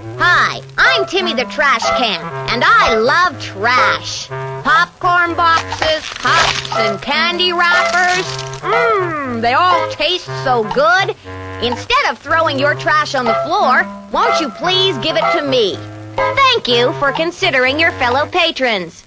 Hi, I'm Timmy the Trash Can, and I love trash. Popcorn boxes, cups, and candy wrappers. They all taste so good. Instead of throwing your trash on the floor, won't you please give it to me? Thank you for considering your fellow patrons.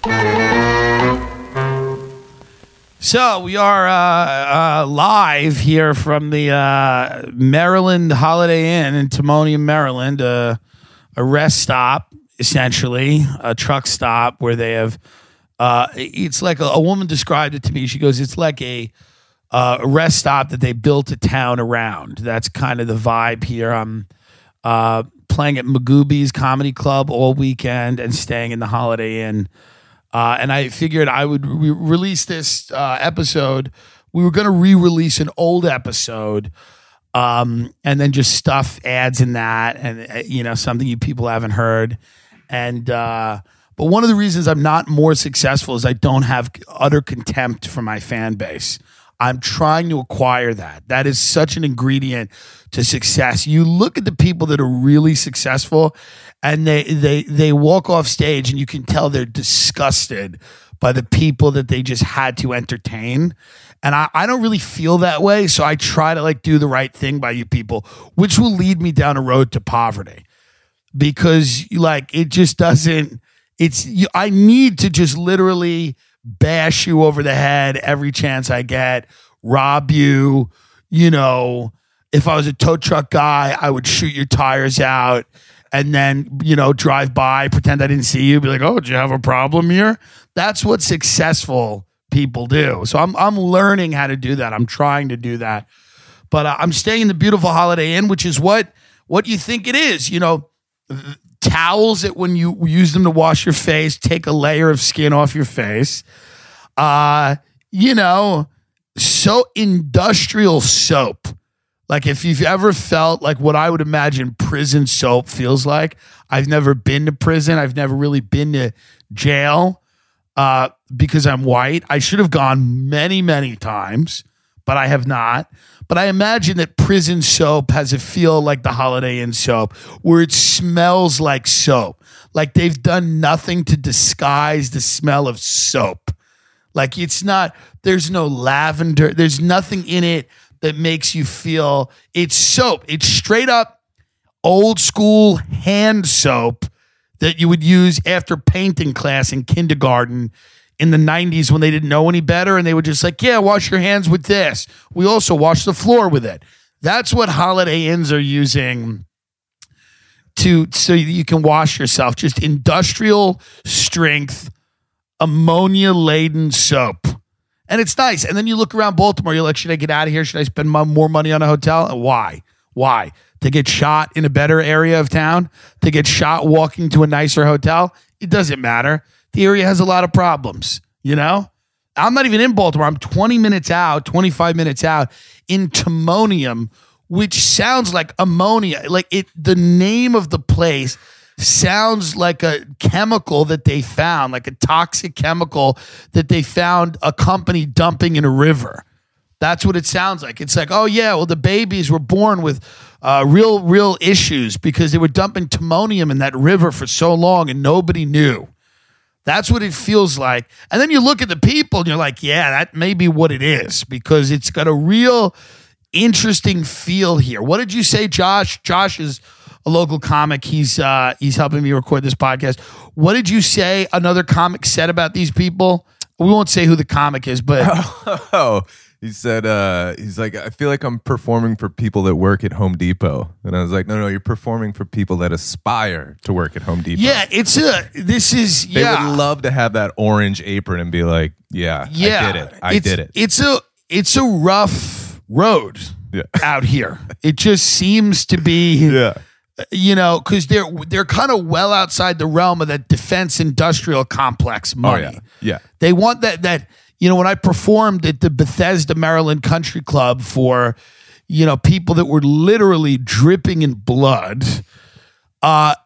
So we are live here from the Maryland Holiday Inn in Timonium, Maryland, a rest stop, essentially, a truck stop where they have, it's like a woman described it to me. She goes, it's like a rest stop that they built a town around. That's kind of the vibe here. I'm playing at Magooby's Comedy Club all weekend and staying in the Holiday Inn. And I figured I would release this episode. We were going to re-release an old episode and then just stuff ads in that and, something you people haven't heard. And but one of the reasons I'm not more successful is I don't have utter contempt for my fan base. I'm trying to acquire that. That is such an ingredient to success. You look at the people that are really successful and they walk off stage and you can tell they're disgusted by the people that they just had to entertain. And I don't really feel that way. So I try to do the right thing by you people, which will lead me down a road to poverty because it just doesn't, I need to just literally bash you over the head every chance I get, rob you, if I was a tow truck guy, I would shoot your tires out and then, drive by, pretend I didn't see you, be like, oh, do you have a problem here? That's what successful people do. So I'm learning how to do that. I'm trying to do that. But I'm staying in the beautiful Holiday Inn, which is what you think it is. Towels that when you use them to wash your face, take a layer of skin off your face. So industrial soap. If you've ever felt like what I would imagine prison soap feels like, I've never been to prison. I've never really been to jail because I'm white. I should have gone many, many times, but I have not. But I imagine that prison soap has a feel like the Holiday Inn soap, where it smells like soap. Like they've done nothing to disguise the smell of soap. There's no lavender. There's nothing in it that makes you feel it's soap. It's straight up old school hand soap that you would use after painting class in kindergarten in the 90s when they didn't know any better, and they would just wash your hands with this. We also wash the floor with it. That's what Holiday Inns are using so you can wash yourself. Just industrial strength, ammonia-laden soap. And it's nice. And then you look around Baltimore, you're like, should I get out of here? Should I spend more money on a hotel? And why? To get shot in a better area of town? To get shot walking to a nicer hotel? It doesn't matter. The area has a lot of problems, I'm not even in Baltimore. I'm 25 minutes out in Timonium, which sounds like ammonia. The name of the place sounds like a chemical that they found, like a toxic chemical that they found a company dumping in a river. That's what it sounds like. It's like, oh yeah, well the babies were born with real issues because they were dumping timonium in that river for so long and nobody knew. That's what it feels like. And then you look at the people and you're like, yeah, that may be what it is because it's got a real interesting feel here. What did you say, Josh? Josh is a local comic. He's helping me record this podcast. What did you say another comic said about these people? We won't say who the comic is, but he said he's like, I feel like I'm performing for people that work at Home Depot. And I was like, no, you're performing for people that aspire to work at Home Depot. Yeah, they would love to have that orange apron and be like, I did it. It's a rough road out here. It just seems to be because they're kind of well outside the realm of that defense industrial complex money. Oh, yeah. They want that when I performed at the Bethesda, Maryland Country Club for, people that were literally dripping in blood,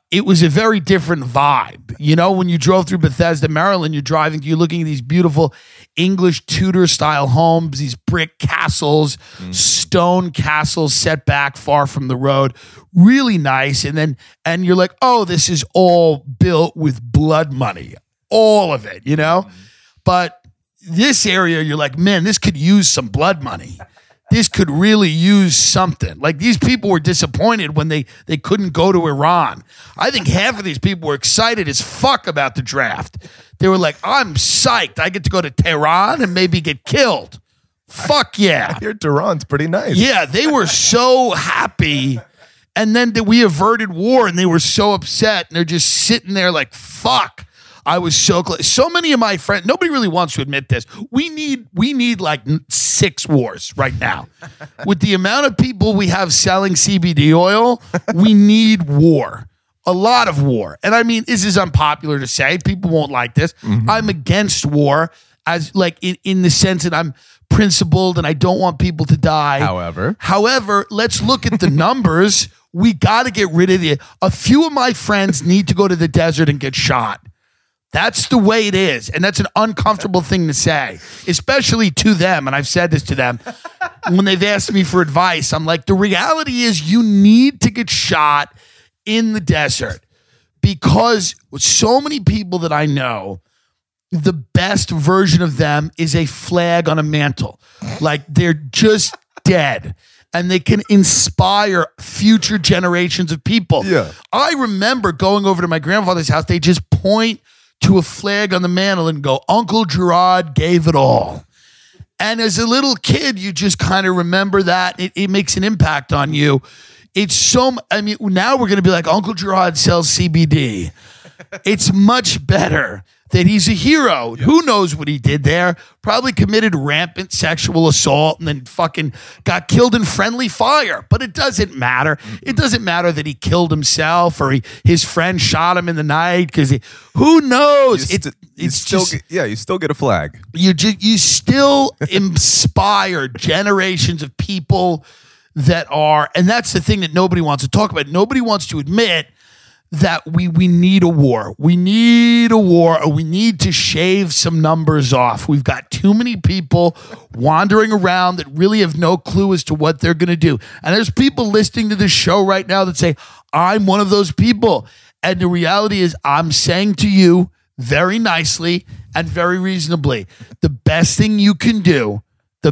it was a very different vibe. You know, when you drove through Bethesda, Maryland, you're looking at these beautiful English Tudor style homes, these brick castles, stone castles set back far from the road, really nice. And you're like, oh, this is all built with blood money, all of it, you know? But this area, you're like, man, this could use some blood money. This could really use something. Like, these people were disappointed when they couldn't go to Iran. I think half of these people were excited as fuck about the draft. They were like, I'm psyched. I get to go to Tehran and maybe get killed. Fuck yeah. I hear Tehran's pretty nice. Yeah, they were so happy. And then we averted war and they were so upset. And they're just sitting there like, fuck. I was so close. So many of my friends, nobody really wants to admit this. We need like 6 wars right now. With the amount of people we have selling CBD oil, we need war. A lot of war. And I mean, this is unpopular to say. People won't like this. I'm against war as like in the sense that I'm principled and I don't want people to die. However, let's look at the numbers. We got to get rid of a few of my friends need to go to the desert and get shot. That's the way it is. And that's an uncomfortable thing to say, especially to them. And I've said this to them when they've asked me for advice. I'm like, the reality is you need to get shot in the desert because with so many people that I know, the best version of them is a flag on a mantle. Like, they're just dead. And they can inspire future generations of people. Yeah. I remember going over to my grandfather's house. They just point to a flag on the mantle and go, Uncle Gerard gave it all. And as a little kid, you just kind of remember that. It makes an impact on you. It's so, I mean, now we're going to be like, Uncle Gerard sells CBD. It's much better that he's a hero. Yeah. Who knows what he did there? Probably committed rampant sexual assault and then fucking got killed in friendly fire. But it doesn't matter. It doesn't matter that he killed himself or his friend shot him in the night because who knows? You still get a flag. You still inspire generations of people that are, and that's the thing that nobody wants to talk about. Nobody wants to admit that we need a war. We need a war, or we need to shave some numbers off. We've got too many people wandering around that really have no clue as to what they're going to do. And there's people listening to this show right now that say, I'm one of those people. And the reality is, I'm saying to you very nicely and very reasonably, the best thing you can do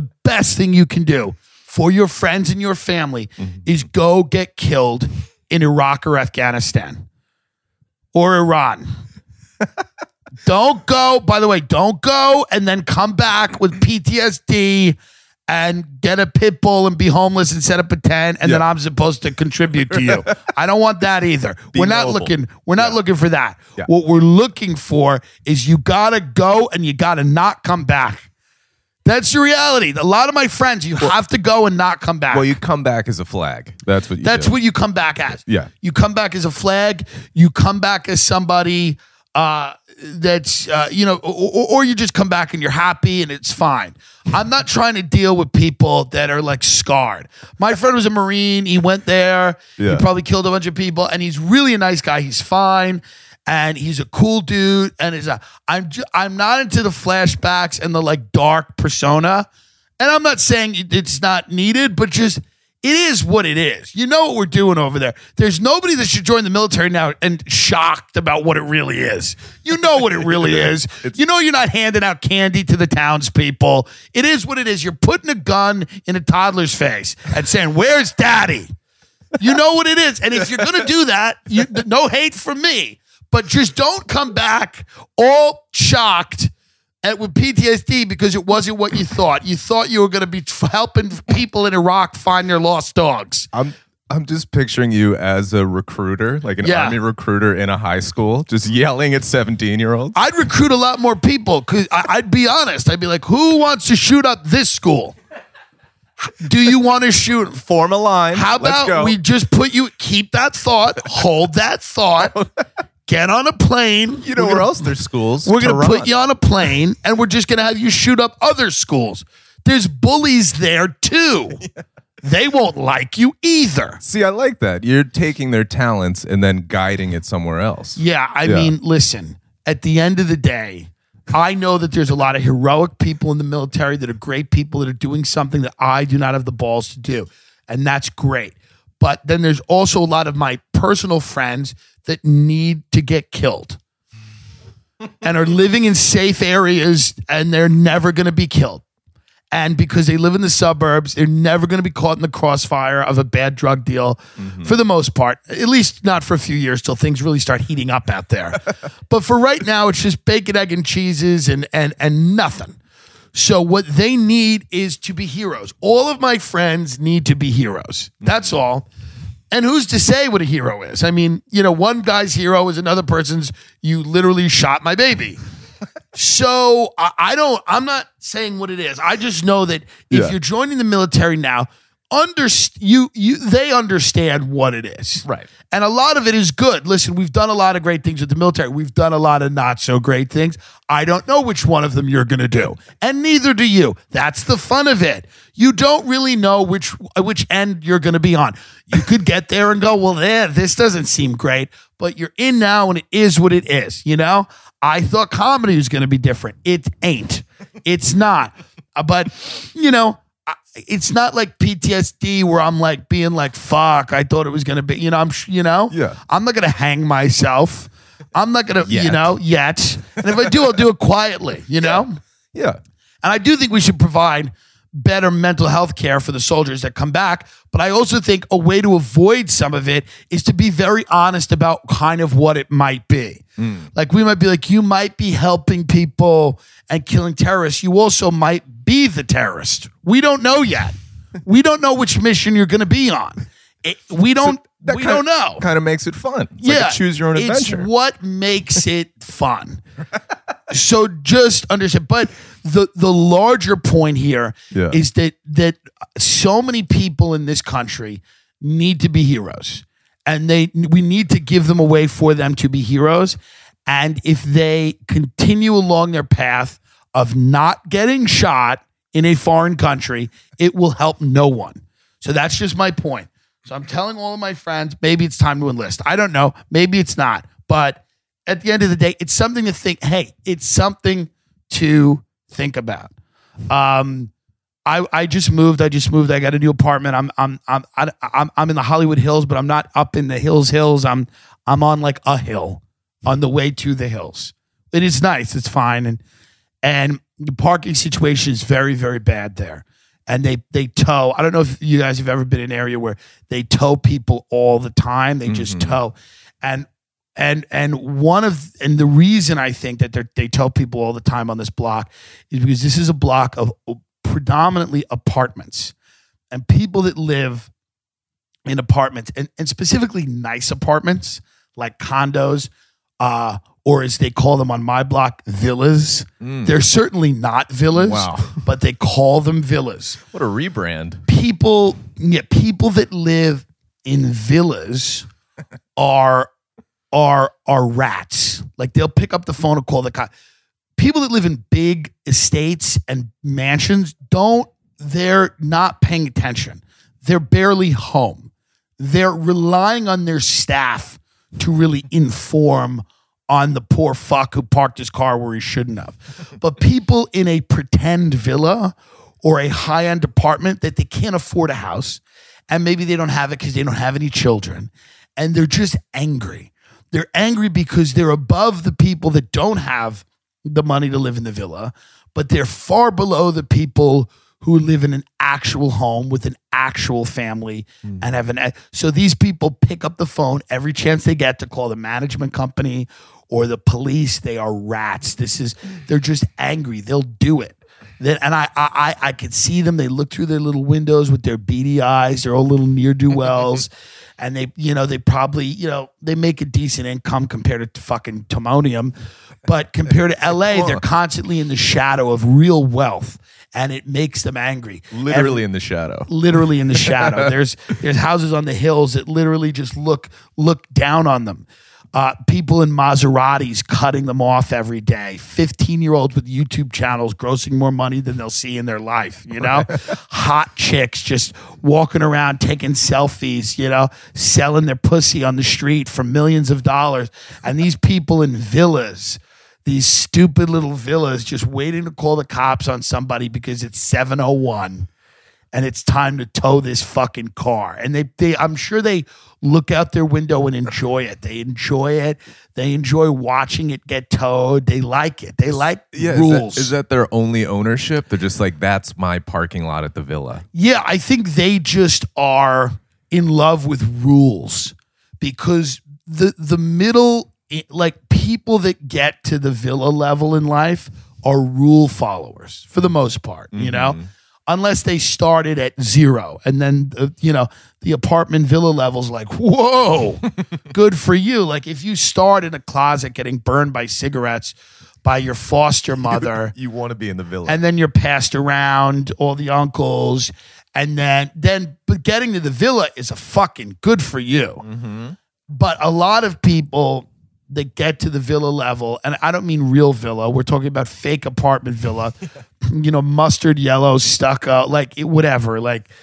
for your friends and your family is go get killed in Iraq or Afghanistan. Or Iran. Don't go, by the way, don't go and then come back with PTSD and get a pit bull and be homeless and set up a tent and then I'm supposed to contribute to you. I don't want that either. We're not looking for that. Yeah. What we're looking for is you gotta go and you gotta not come back. That's the reality. A lot of my friends, you have to go and not come back. Well, you come back as a flag. That's what you come back as. Yeah. You come back as a flag. You come back as somebody that's, or you just come back and you're happy and it's fine. I'm not trying to deal with people that are like scarred. My friend was a Marine. He went there. Yeah. He probably killed a bunch of people and he's really a nice guy. He's fine. And he's a cool dude, and I'm not into the flashbacks and the like dark persona. And I'm not saying it's not needed, but just it is what it is. You know what we're doing over there. There's nobody that should join the military now and shocked about what it really is. You know what it really is. You know you're not handing out candy to the townspeople. It is what it is. You're putting a gun in a toddler's face and saying, "Where's Daddy?" You know what it is. And if you're going to do that, no hate from me. But just don't come back all shocked with PTSD because it wasn't what you thought. You thought you were going to be helping people in Iraq find their lost dogs. I'm just picturing you as a recruiter, like an army recruiter in a high school, just yelling at 17-year-olds. I'd recruit a lot more people because I'd be honest. I'd be like, who wants to shoot up this school? Do you want to shoot? Form a line. How about we just keep that thought, hold that thought. Get on a plane. You know where else there's schools? We're going to put you on a plane, and we're just going to have you shoot up other schools. There's bullies there, too. they won't like you either. See, I like that. You're taking their talents and then guiding it somewhere else. Yeah, I mean, listen, at the end of the day, I know that there's a lot of heroic people in the military that are great people that are doing something that I do not have the balls to do. And that's great. But then there's also a lot of my personal friends that need to get killed and are living in safe areas and they're never going to be killed. And because they live in the suburbs, they're never going to be caught in the crossfire of a bad drug deal for the most part, at least not for a few years till things really start heating up out there. But for right now, it's just bacon, egg, and cheeses and nothing. So what they need is to be heroes. All of my friends need to be heroes. That's all. And who's to say what a hero is? I mean, one guy's hero is another person's, you literally shot my baby. So I'm not saying what it is. I just know that if you're joining the military now, they understand what it is. Right. And a lot of it is good. Listen, we've done a lot of great things with the military. We've done a lot of not so great things. I don't know which one of them you're going to do. And neither do you. That's the fun of it. You don't really know which end you're going to be on. You could get there and go, well, this doesn't seem great, but you're in now and it is what it is, I thought comedy was going to be different. It ain't. It's not. But, it's not like PTSD where I'm like being like, fuck, I thought it was going to be, I'm not going to hang myself. I'm not going to, yet. And if I do, I'll do it quietly, Yeah. And I do think we should provide better mental health care for the soldiers that come back. But I also think a way to avoid some of it is to be very honest about kind of what it might be. Like we might be like, you might be helping people and killing terrorists. You also might be the terrorist. We don't know yet. We don't know which mission you're going to be on. We don't know. Kind of makes it fun. It's like a choose your own adventure. It's what makes it fun. So just understand. But the larger point here is that so many people in this country need to be heroes. And we need to give them a way for them to be heroes. And if they continue along their path of not getting shot in a foreign country, it will help no one. So that's just my point. So I'm telling all of my friends, maybe it's time to enlist. I don't know. Maybe it's not. But at the end of the day, it's something to think. Hey, it's something to think about. I just moved. I got a new apartment. I'm in the Hollywood Hills, but I'm not up in the hills. I'm on like a hill on the way to the hills. It is nice. It's fine. And the parking situation is very, very bad there. And they tow. I don't know if you guys have ever been in an area where they tow people all the time. They just tow. And the reason I think that they tow people all the time on this block is because this is a block of predominantly apartments, and people that live in apartments and specifically nice apartments like condos, or as they call them on my block, villas. They're certainly not villas, but they call them villas. What a rebrand. People that live in villas are rats. Like they'll pick up the phone and call the cop. People that live in big estates and mansions they're not paying attention. They're barely home. They're relying on their staff to really inform on the poor fuck who parked his car where he shouldn't have. But people in a pretend villa or a high-end apartment that they can't afford a house, and maybe they don't have it because they don't have any children, and they're just angry. They're angry because they're above the people that don't have the money to live in the villa, but they're far below the people who live in an actual home with an actual family and have so these people pick up the phone every chance they get to call the management company or the police. They are rats. They're just angry. They'll do it. And I could see them. They look through their little windows with their beady eyes. They're all little ne'er-do-wells. And they probably, they make a decent income compared to fucking Timonium. But compared to LA, they're constantly in the shadow of real wealth. And it makes them angry. Literally in the shadow. Literally in the shadow. There's houses on the hills that literally just look down on them. People in Maseratis cutting them off every day. 15-year-olds with YouTube channels grossing more money than they'll see in their life, you know? Hot chicks just walking around taking selfies, you know, selling their pussy on the street for millions of dollars. And these people in villas, these stupid little villas, just waiting to call the cops on somebody because it's 7:01 and it's time to tow this fucking car. And they I'm sure they look out their window and enjoy it. They enjoy it. They enjoy watching it get towed. They like it. They like rules. Is that their only ownership? They're just like, that's my parking lot at the villa. Yeah, I think they just are in love with rules because the middle, like people that get to the villa level in life are rule followers for the most part, you know? Unless they started at 0 and then, the apartment villa level's like, whoa, good for you. Like if you start in a closet getting burned by cigarettes by your foster mother. You want to be in the villa. And then you're passed around all the uncles. And but getting to the villa is a fucking good for you. But a lot of people that get to the villa level, and I don't mean real villa, we're talking about fake apartment villa, mustard yellow, stucco, whatever.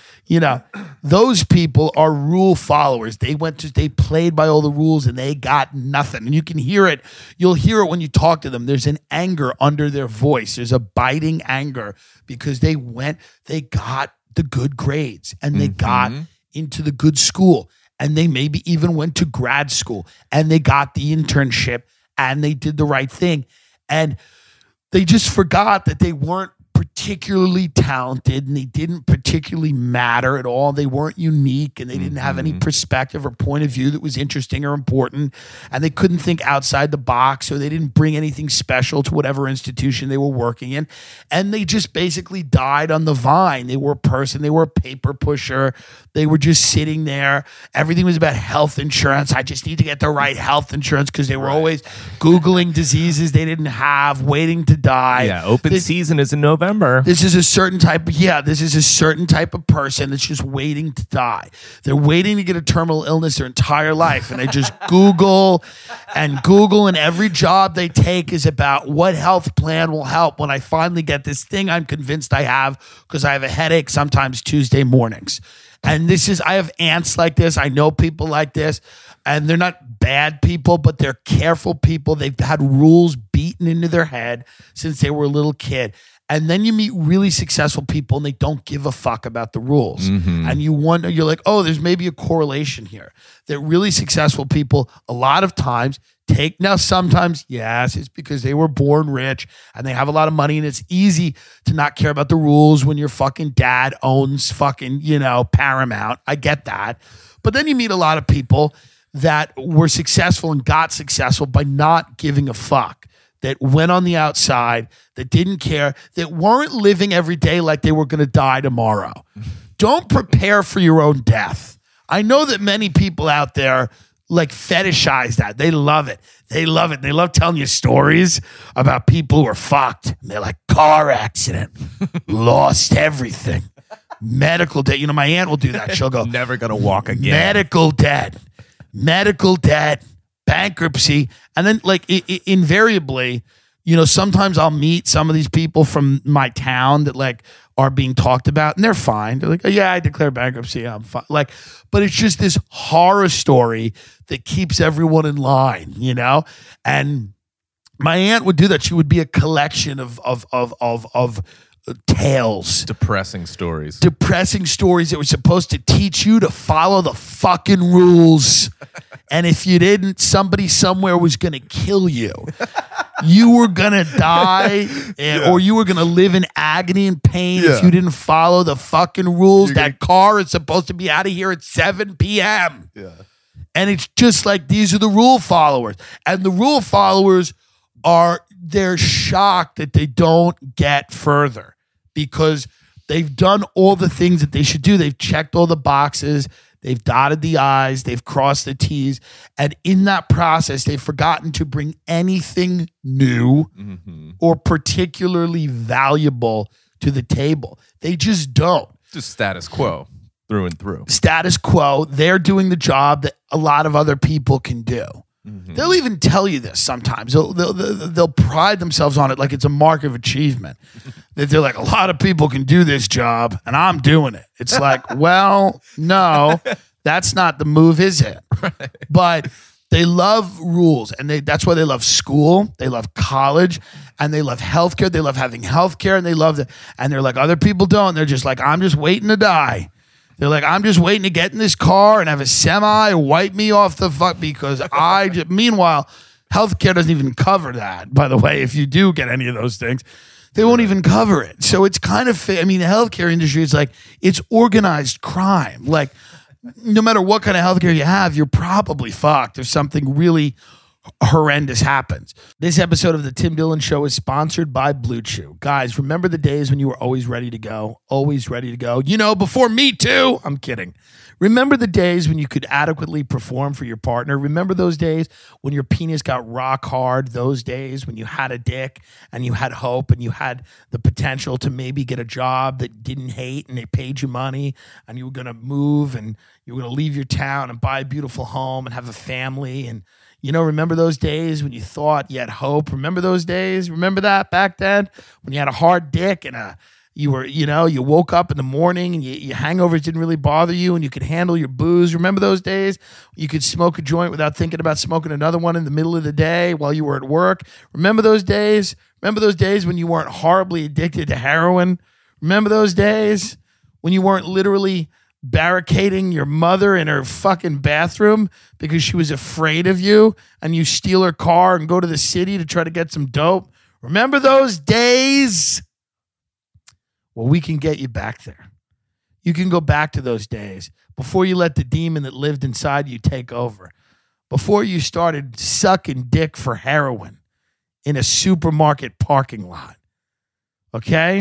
Those people are rule followers. They played by all the rules and they got nothing. And you can hear it. You'll hear it when you talk to them. There's an anger under their voice. There's a biting anger because they got the good grades and they got into the good school. And they maybe even went to grad school and they got the internship and they did the right thing. And they just forgot that they weren't particularly talented and they didn't particularly matter at all. They weren't unique and they didn't have any perspective or point of view that was interesting or important. And they couldn't think outside the box, or they didn't bring anything special to whatever institution they were working in. And they just basically died on the vine. They were a person. They were a paper pusher. They were just sitting there. Everything was about health insurance. I just need to get the right health insurance because they were always Googling diseases they didn't have, waiting to die. Yeah, open season is in November. This is a certain type of person that's just waiting to die. They're waiting to get a terminal illness their entire life, and they just Google, and every job they take is about what health plan will help when I finally get this thing I'm convinced I have because I have a headache sometimes Tuesday mornings. And I have aunts like this. I know people like this, and they're not bad people, but they're careful people. They've had rules beaten into their head since they were a little kid. And then you meet really successful people and they don't give a fuck about the rules. And you wonder, you're like, oh, there's maybe a correlation here. That really successful people, a lot of times, sometimes, yes, it's because they were born rich and they have a lot of money and it's easy to not care about the rules when your fucking dad owns fucking, Paramount. I get that. But then you meet a lot of people that were successful and got successful by not giving a fuck. That went on the outside, that didn't care, that weren't living every day like they were going to die tomorrow. Don't prepare for your own death. I know that many people out there fetishize that. They love it. They love it. They love telling you stories about people who are fucked. And they're like, car accident, lost everything, medical debt. My aunt will do that. She'll go, never going to walk again. Medical debt, bankruptcy. And then invariably, sometimes I'll meet some of these people from my town that are being talked about and they're fine. They're like, oh, yeah, I declare bankruptcy. I'm fine. But it's just this horror story that keeps everyone in line, And my aunt would do that. She would be a collection of tales. Depressing stories that were supposed to teach you to follow the fucking rules. And if you didn't, somebody somewhere was going to kill you. You were going to die or you were going to live in agony and pain if you didn't follow the fucking rules. That car is supposed to be out of here at 7 p.m. Yeah. And it's just these are the rule followers. And the rule followers they're shocked that they don't get further because they've done all the things that they should do. They've checked all the boxes. They've dotted the I's, they've crossed the T's, and in that process, they've forgotten to bring anything new or particularly valuable to the table. They just don't. Just status quo through and through. Status quo. They're doing the job that a lot of other people can do. They'll even tell you this sometimes. They'll pride themselves on it like it's a mark of achievement. That they're like, a lot of people can do this job, and I'm doing it. It's like, well, no, that's not the move, is it? Right. But they love rules, and that's why they love school. They love college, and they love healthcare. They love having healthcare, and they love it. And they're like, other people don't. They're just like, I'm just waiting to die. They're like, I'm just waiting to get in this car and have a semi wipe me off the fuck because meanwhile, healthcare doesn't even cover that, by the way. If you do get any of those things, they won't even cover it. So it's kind of, the healthcare industry is like, it's organized crime. Like, no matter what kind of healthcare you have, you're probably fucked if something really horrendous happens. This episode of the Tim Dillon Show is sponsored by Blue Chew. Guys, remember the days when you were always ready to go? Always ready to go. You know, before Me Too. I'm kidding. Remember the days when you could adequately perform for your partner? Remember those days when your penis got rock hard? Those days when you had a dick and you had hope and you had the potential to maybe get a job that didn't hate and they paid you money and you were going to move and you were going to leave your town and buy a beautiful home and have a family and remember those days when you thought you had hope? Remember those days? Remember that back then when you had a hard dick and you woke up in the morning and your hangovers didn't really bother you and you could handle your booze. Remember those days? You could smoke a joint without thinking about smoking another one in the middle of the day while you were at work. Remember those days? Remember those days when you weren't horribly addicted to heroin? Remember those days when you weren't literally barricading your mother in her fucking bathroom because she was afraid of you and you steal her car and go to the city to try to get some dope? Remember those days? Well, we can get you back there. You can go back to those days before you let the demon that lived inside you take over. Before you started sucking dick for heroin in a supermarket parking lot. Okay?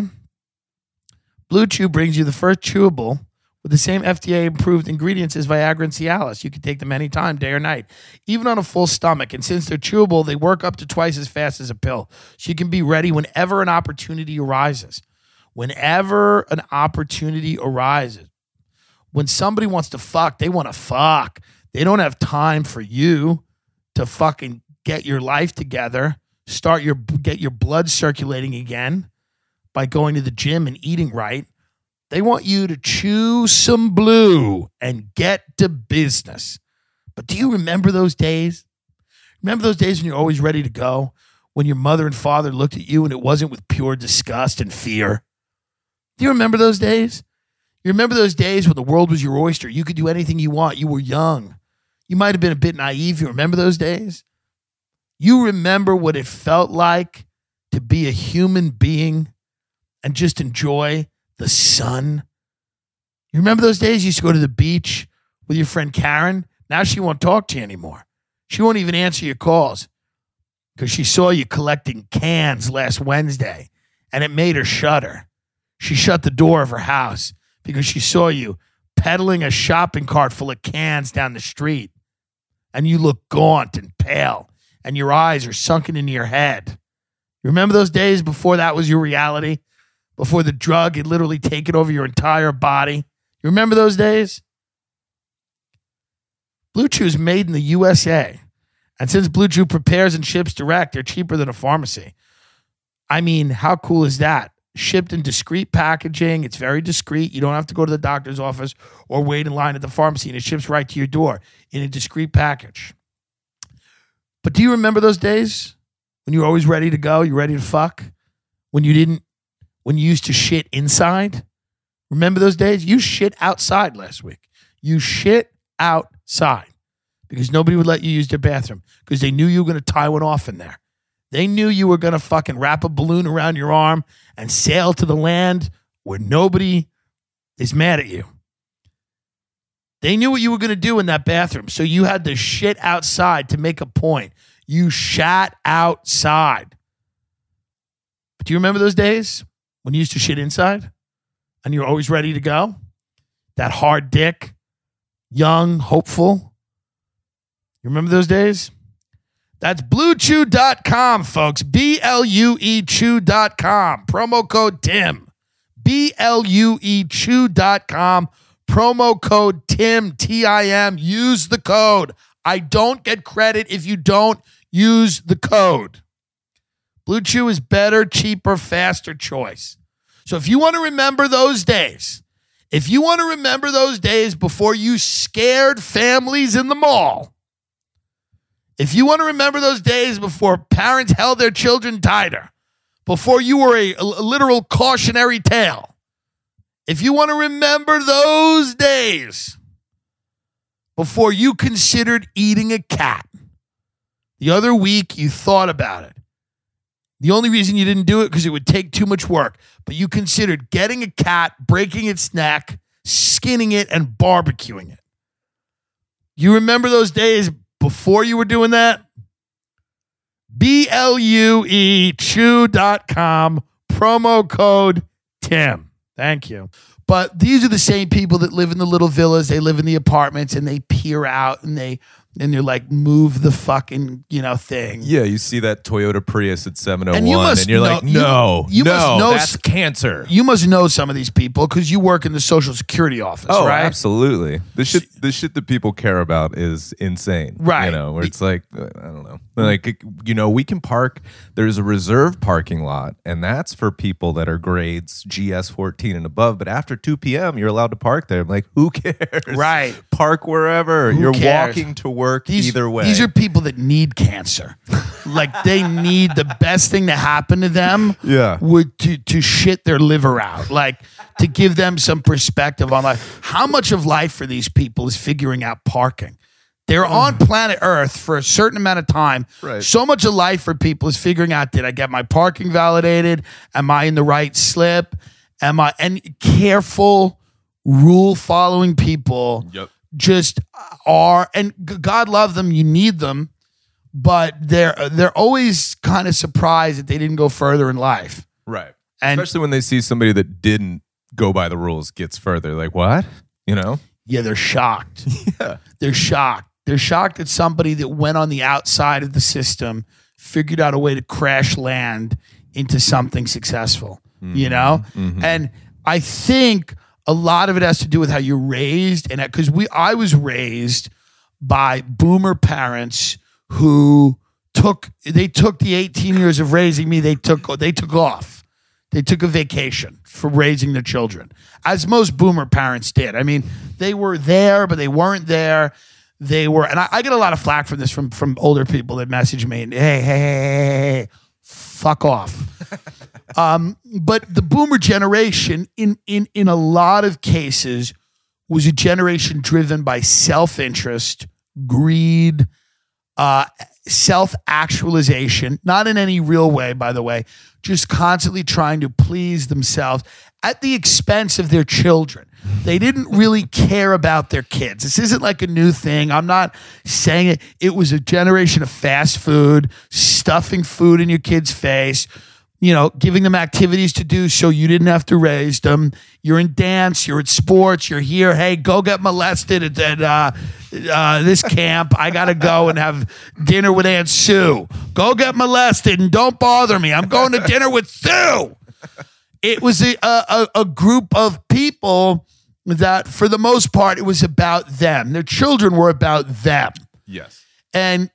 Blue Chew brings you the first chewable with the same FDA-approved ingredients as Viagra and Cialis. You can take them anytime, day or night, even on a full stomach. And since they're chewable, they work up to twice as fast as a pill. So you can be ready whenever an opportunity arises. Whenever an opportunity arises. When somebody wants to fuck, they want to fuck. They don't have time for you to fucking get your life together, get your blood circulating again by going to the gym and eating right. They want you to chew some blue and get to business. But do you remember those days? Remember those days when you're always ready to go? When your mother and father looked at you and it wasn't with pure disgust and fear? Do you remember those days? You remember those days when the world was your oyster? You could do anything you want. You were young. You might have been a bit naive. You remember those days? You remember what it felt like to be a human being and just enjoy the sun? You remember those days you used to go to the beach with your friend Karen? Now she won't talk to you anymore. She won't even answer your calls because she saw you collecting cans last Wednesday and it made her shudder. She shut the door of her house because she saw you pedaling a shopping cart full of cans down the street and you look gaunt and pale and your eyes are sunken into your head. You remember those days before that was your reality? Before the drug had literally taken over your entire body? You remember those days? Blue Chew is made in the USA. And since Blue Chew prepares and ships direct, they're cheaper than a pharmacy. I mean, how cool is that? Shipped in discreet packaging. It's very discreet. You don't have to go to the doctor's office or wait in line at the pharmacy, and it ships right to your door in a discreet package. But do you remember those days when you were always ready to go? You ready to fuck? When you used to shit inside? Remember those days? You shit outside last week. You shit outside because nobody would let you use their bathroom because they knew you were going to tie one off in there. They knew you were going to fucking wrap a balloon around your arm and sail to the land where nobody is mad at you. They knew what you were going to do in that bathroom, so you had to shit outside to make a point. You shat outside. But do you remember those days when you used to shit inside and you were always ready to go? That hard dick, young, hopeful. You remember those days? That's BlueChew.com, folks. BLUE Chew.com. Promo code Tim. BLUE Chew.com. Promo code Tim, Tim. Use the code. I don't get credit if you don't use the code. Blue Chew is better, cheaper, faster choice. So if you want to remember those days, before you scared families in the mall, if you want to remember those days before parents held their children tighter, before you were a literal cautionary tale, if you want to remember those days before you considered eating a cat, the other week you thought about it. The only reason you didn't do it because it would take too much work, but you considered getting a cat, breaking its neck, skinning it, and barbecuing it. You remember those days before you were doing that? BLUE chew.com, promo code Tim. Thank you. But these are the same people that live in the little villas. They live in the apartments and they peer out and they're like, move the fucking, thing. Yeah, you see that Toyota Prius at 701 And you must you're know- like, no, you must know that's cancer. You must know some of these people because you work in the Social Security office, Oh, right? absolutely. The shit that people care about is insane. Right. Where it's like, I don't know. Like, we can park, there's a reserved parking lot, and that's for people that are grades GS 14 and above. But after 2 p.m., you're allowed to park there. I'm like, who cares? Right. Park wherever. Who You're cares? walking to work either way. These are people that need cancer. Like they need the best thing to happen to them Yeah. would to shit their liver out. Like to give them some perspective on life. How much of life for these people is figuring out parking? They're on planet Earth for a certain amount of time. Right. So much of life for people is figuring out, did I get my parking validated? Am I in the right slip? And careful rule following people Yep. just are, and God love them, you need them, but they're always kind of surprised that they didn't go further in life. Right. And especially when they see somebody that didn't go by the rules gets further. Like, what? yeah, they're shocked. Yeah. They're shocked. They're shocked at somebody that went on the outside of the system, figured out a way to crash land into something successful, And I think a lot of it has to do with how you're raised, and because I was raised by boomer parents who took the 18 years of raising me. They took off. They took a vacation for raising their children, as most boomer parents did. I mean, they were there, but they weren't there. They were, and I get a lot of flack from this from older people that message me and hey, fuck off. But the boomer generation, in a lot of cases, was a generation driven by self-interest, greed, self-actualization, not in any real way, by the way, just constantly trying to please themselves at the expense of their children. They didn't really care about their kids. This isn't like a new thing. I'm not saying it. It was a generation of fast food, stuffing food in your kid's face, giving them activities to do so you didn't have to raise them. You're in dance, you're at sports, you're here. Hey, go get molested at this camp. I got to go and have dinner with Aunt Sue. Go get molested and don't bother me. I'm going to dinner with Sue. It was a group of people that, for the most part, it was about them. Their children were about them. Yes. And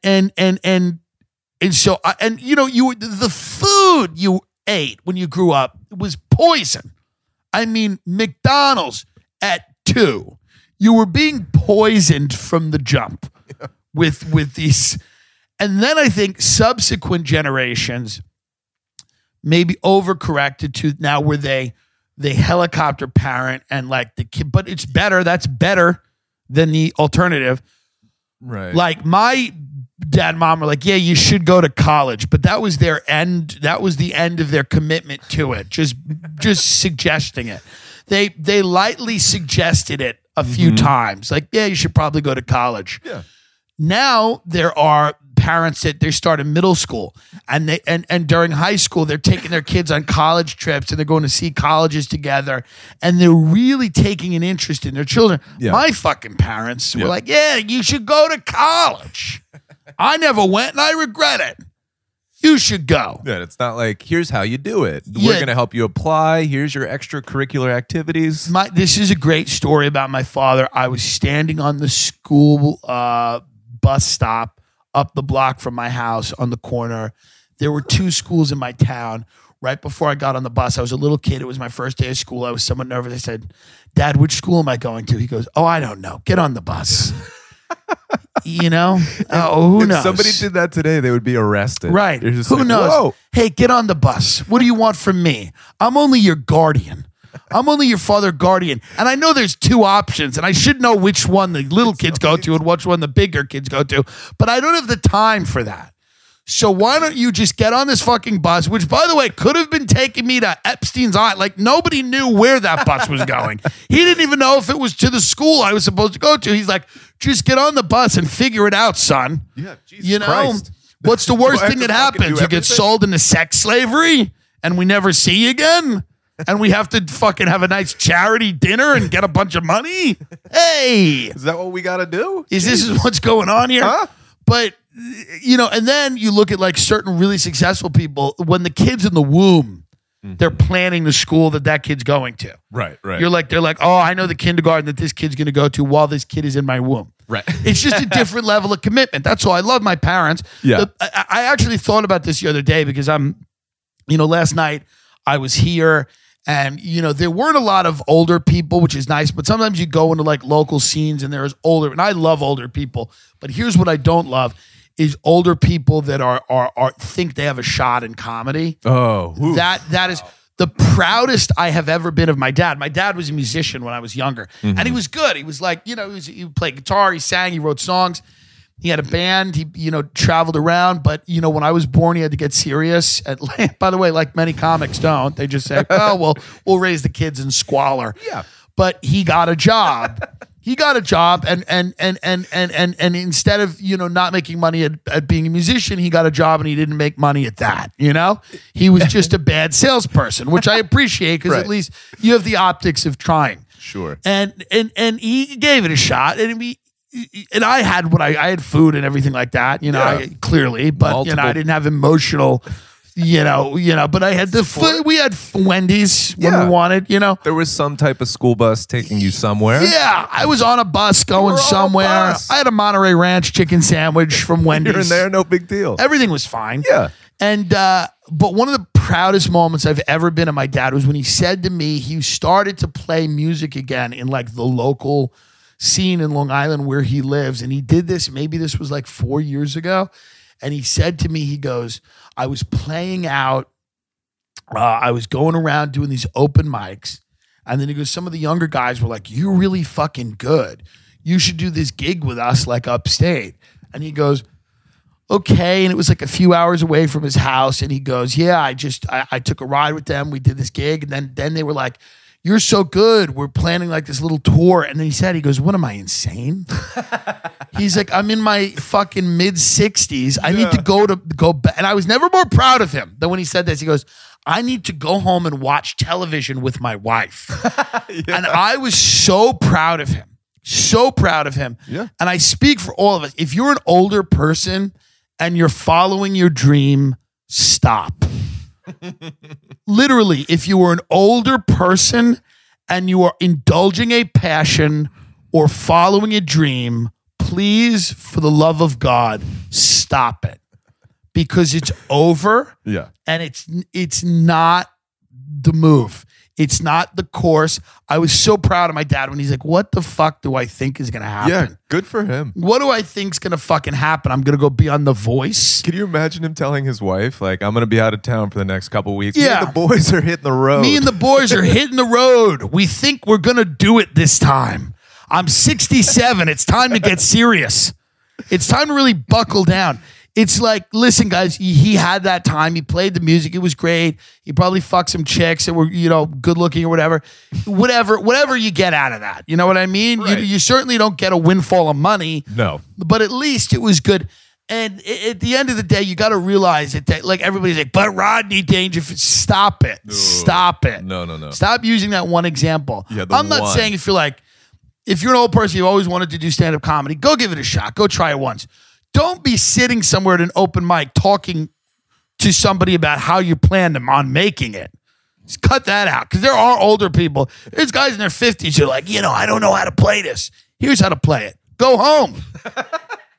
so the food you ate when you grew up was poison. I mean, McDonald's at 2, you were being poisoned from the jump with these. And then I think subsequent generations maybe overcorrected to now where they helicopter parent and like the kid, but it's better. That's better than the alternative. Right. Like my dad and mom were like, yeah, you should go to college, but that was their end. That was the end of their commitment to it. Just suggesting it. They lightly suggested it a few times. Like, yeah, you should probably go to college. Yeah. Now there are parents that they start in middle school and during high school, they're taking their kids on college trips and they're going to see colleges together and they're really taking an interest in their children. Yeah. My fucking parents were like, yeah, you should go to college. I never went and I regret it. You should go. Yeah, it's not like, here's how you do it. Yeah. We're going to help you apply. Here's your extracurricular activities. This is a great story about my father. I was standing on the school bus stop up the block from my house on the corner. There were 2 schools in my town. Right before I got on the bus, I was a little kid. It was my first day of school. I was somewhat nervous. I said, Dad, which school am I going to? He goes, oh, I don't know. Get on the bus. You know? Who knows? If somebody did that today, they would be arrested. Right. You're just Who like, knows? Whoa. Hey, get on the bus. What do you want from me? I'm only your guardian. I'm only your father guardian. And I know there's 2 options, and I should know which one the little kids go to and which one the bigger kids go to, but I don't have the time for that. So why don't you just get on this fucking bus, which, by the way, could have been taking me to Epstein's Island. Like, nobody knew where that bus was going. He didn't even know if it was to the school I was supposed to go to. He's like, just get on the bus and figure it out, son. Yeah, Jesus you know, Christ. What's the worst Do I thing have that to fucking happens? do You get everything? sold into sex slavery and we never see you again? And we have to fucking have a nice charity dinner and get a bunch of money? Hey, Is that what we got to do? this is what's going on here? Huh? But, you know, and then you look at like certain really successful people, when the kid's in the womb, they're planning the school that kid's going to. Right. They're like, oh, I know the kindergarten that this kid's going to go to while this kid is in my womb. Right. It's just a different level of commitment. That's all. I love my parents. Yeah. I actually thought about this the other day because last night I was here and, there weren't a lot of older people, which is nice, but sometimes you go into like local scenes and there's older, and I love older people, but here's what I don't love is older people that are think they have a shot in comedy. Oh, oof. That is the proudest I have ever been of my dad. My dad was a musician when I was younger, and he was good. He was like, he played guitar, he sang, he wrote songs. He had a band. He, traveled around. But, when I was born, he had to get serious. By the way, like many comics don't. They just say, oh, well, we'll raise the kids in squalor. Yeah. But he got a job. And instead of, not making money at being a musician, he got a job and he didn't make money at that, He was just a bad salesperson, which I appreciate because Right. at least you have the optics of trying. Sure. And he gave it a shot, and I had I had food and everything like that, clearly, but Multiple- I didn't have emotional, but I had the food. We had Wendy's when Yeah. we wanted, There was some type of school bus taking you somewhere. Yeah, I was on a bus going were on a somewhere. bus. I had a Monterey Ranch chicken sandwich from Wendy's. Here and there, no big deal. Everything was fine. Yeah. And but one of the proudest moments I've ever been of my dad was when he said to me he started to play music again in like the local scene in Long Island where he lives. And he did this, maybe this was like 4 years ago. And he said to me, he goes, I was playing out, I was going around doing these open mics. And then he goes, some of the younger guys were like, you're really fucking good. You should do this gig with us like upstate. And he goes, okay. And it was like a few hours away from his house. And he goes, yeah, I took a ride with them. We did this gig. And then they were like, you're so good. We're planning like this little tour. And then he goes, what am I, insane? He's like, I'm in my fucking mid 60s. I need to go back. And I was never more proud of him than when he said this. He goes, I need to go home and watch television with my wife. And I was so proud of him. So proud of him. Yeah. And I speak for all of us. If you're an older person and you're following your dream, stop. Literally, if you are an older person and you are indulging a passion or following a dream, please, for the love of God, stop it. Because it's over. Yeah. And it's not the move. It's not the course. I was so proud of my dad when he's like, what the fuck do I think is going to happen? Yeah. Good for him. What do I think's going to fucking happen? I'm going to go be on The Voice. Can you imagine him telling his wife, like, I'm going to be out of town for the next couple weeks? Me Yeah. and the boys are hitting the road. Me and the boys are hitting the road. We think we're going to do it this time. I'm 67. It's time to get serious. It's time to really buckle down. It's like, listen, guys, he had that time. He played the music. It was great. He probably fucked some chicks that were, good looking or whatever. Whatever you get out of that. You know what I mean? Right. You certainly don't get a windfall of money, No. but at least it was good. And at the end of the day, you got to realize that, like, everybody's like, but Rodney Dangerfield, stop it. Stop it. No. Stop using that one example. Yeah, the I'm not one. saying if you're an old person, you've always wanted to do stand-up comedy, go give it a shot. Go try it once. Don't be sitting somewhere at an open mic talking to somebody about how you plan on making it. Just cut that out, because there are older people. There's guys in their 50s who are like, I don't know how to play this. Here's how to play it. Go home.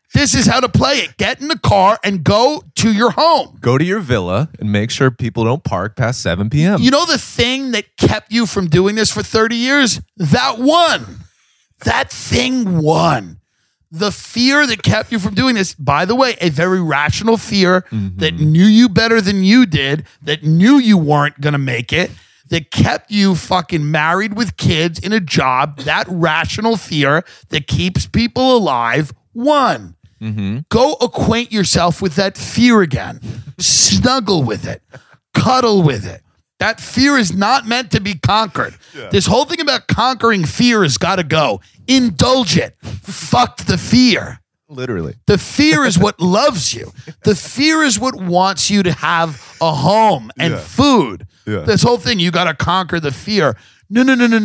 This is how to play it. Get in the car and go to your home. Go to your villa and make sure people don't park past 7 p.m. You know the thing that kept you from doing this for 30 years? That won. That thing won. The fear that kept you from doing this, by the way, a very rational fear that knew you better than you did, that knew you weren't going to make it, that kept you fucking married with kids in a job, that rational fear that keeps people alive, won. Go acquaint yourself with that fear again. Snuggle with it. Cuddle with it. That fear is not meant to be conquered. This whole thing about conquering fear has got to go. Indulge it. Fuck the fear. Literally. The fear is what loves you. The fear is what wants you to have a home and food. This whole thing, you got to conquer the fear. No.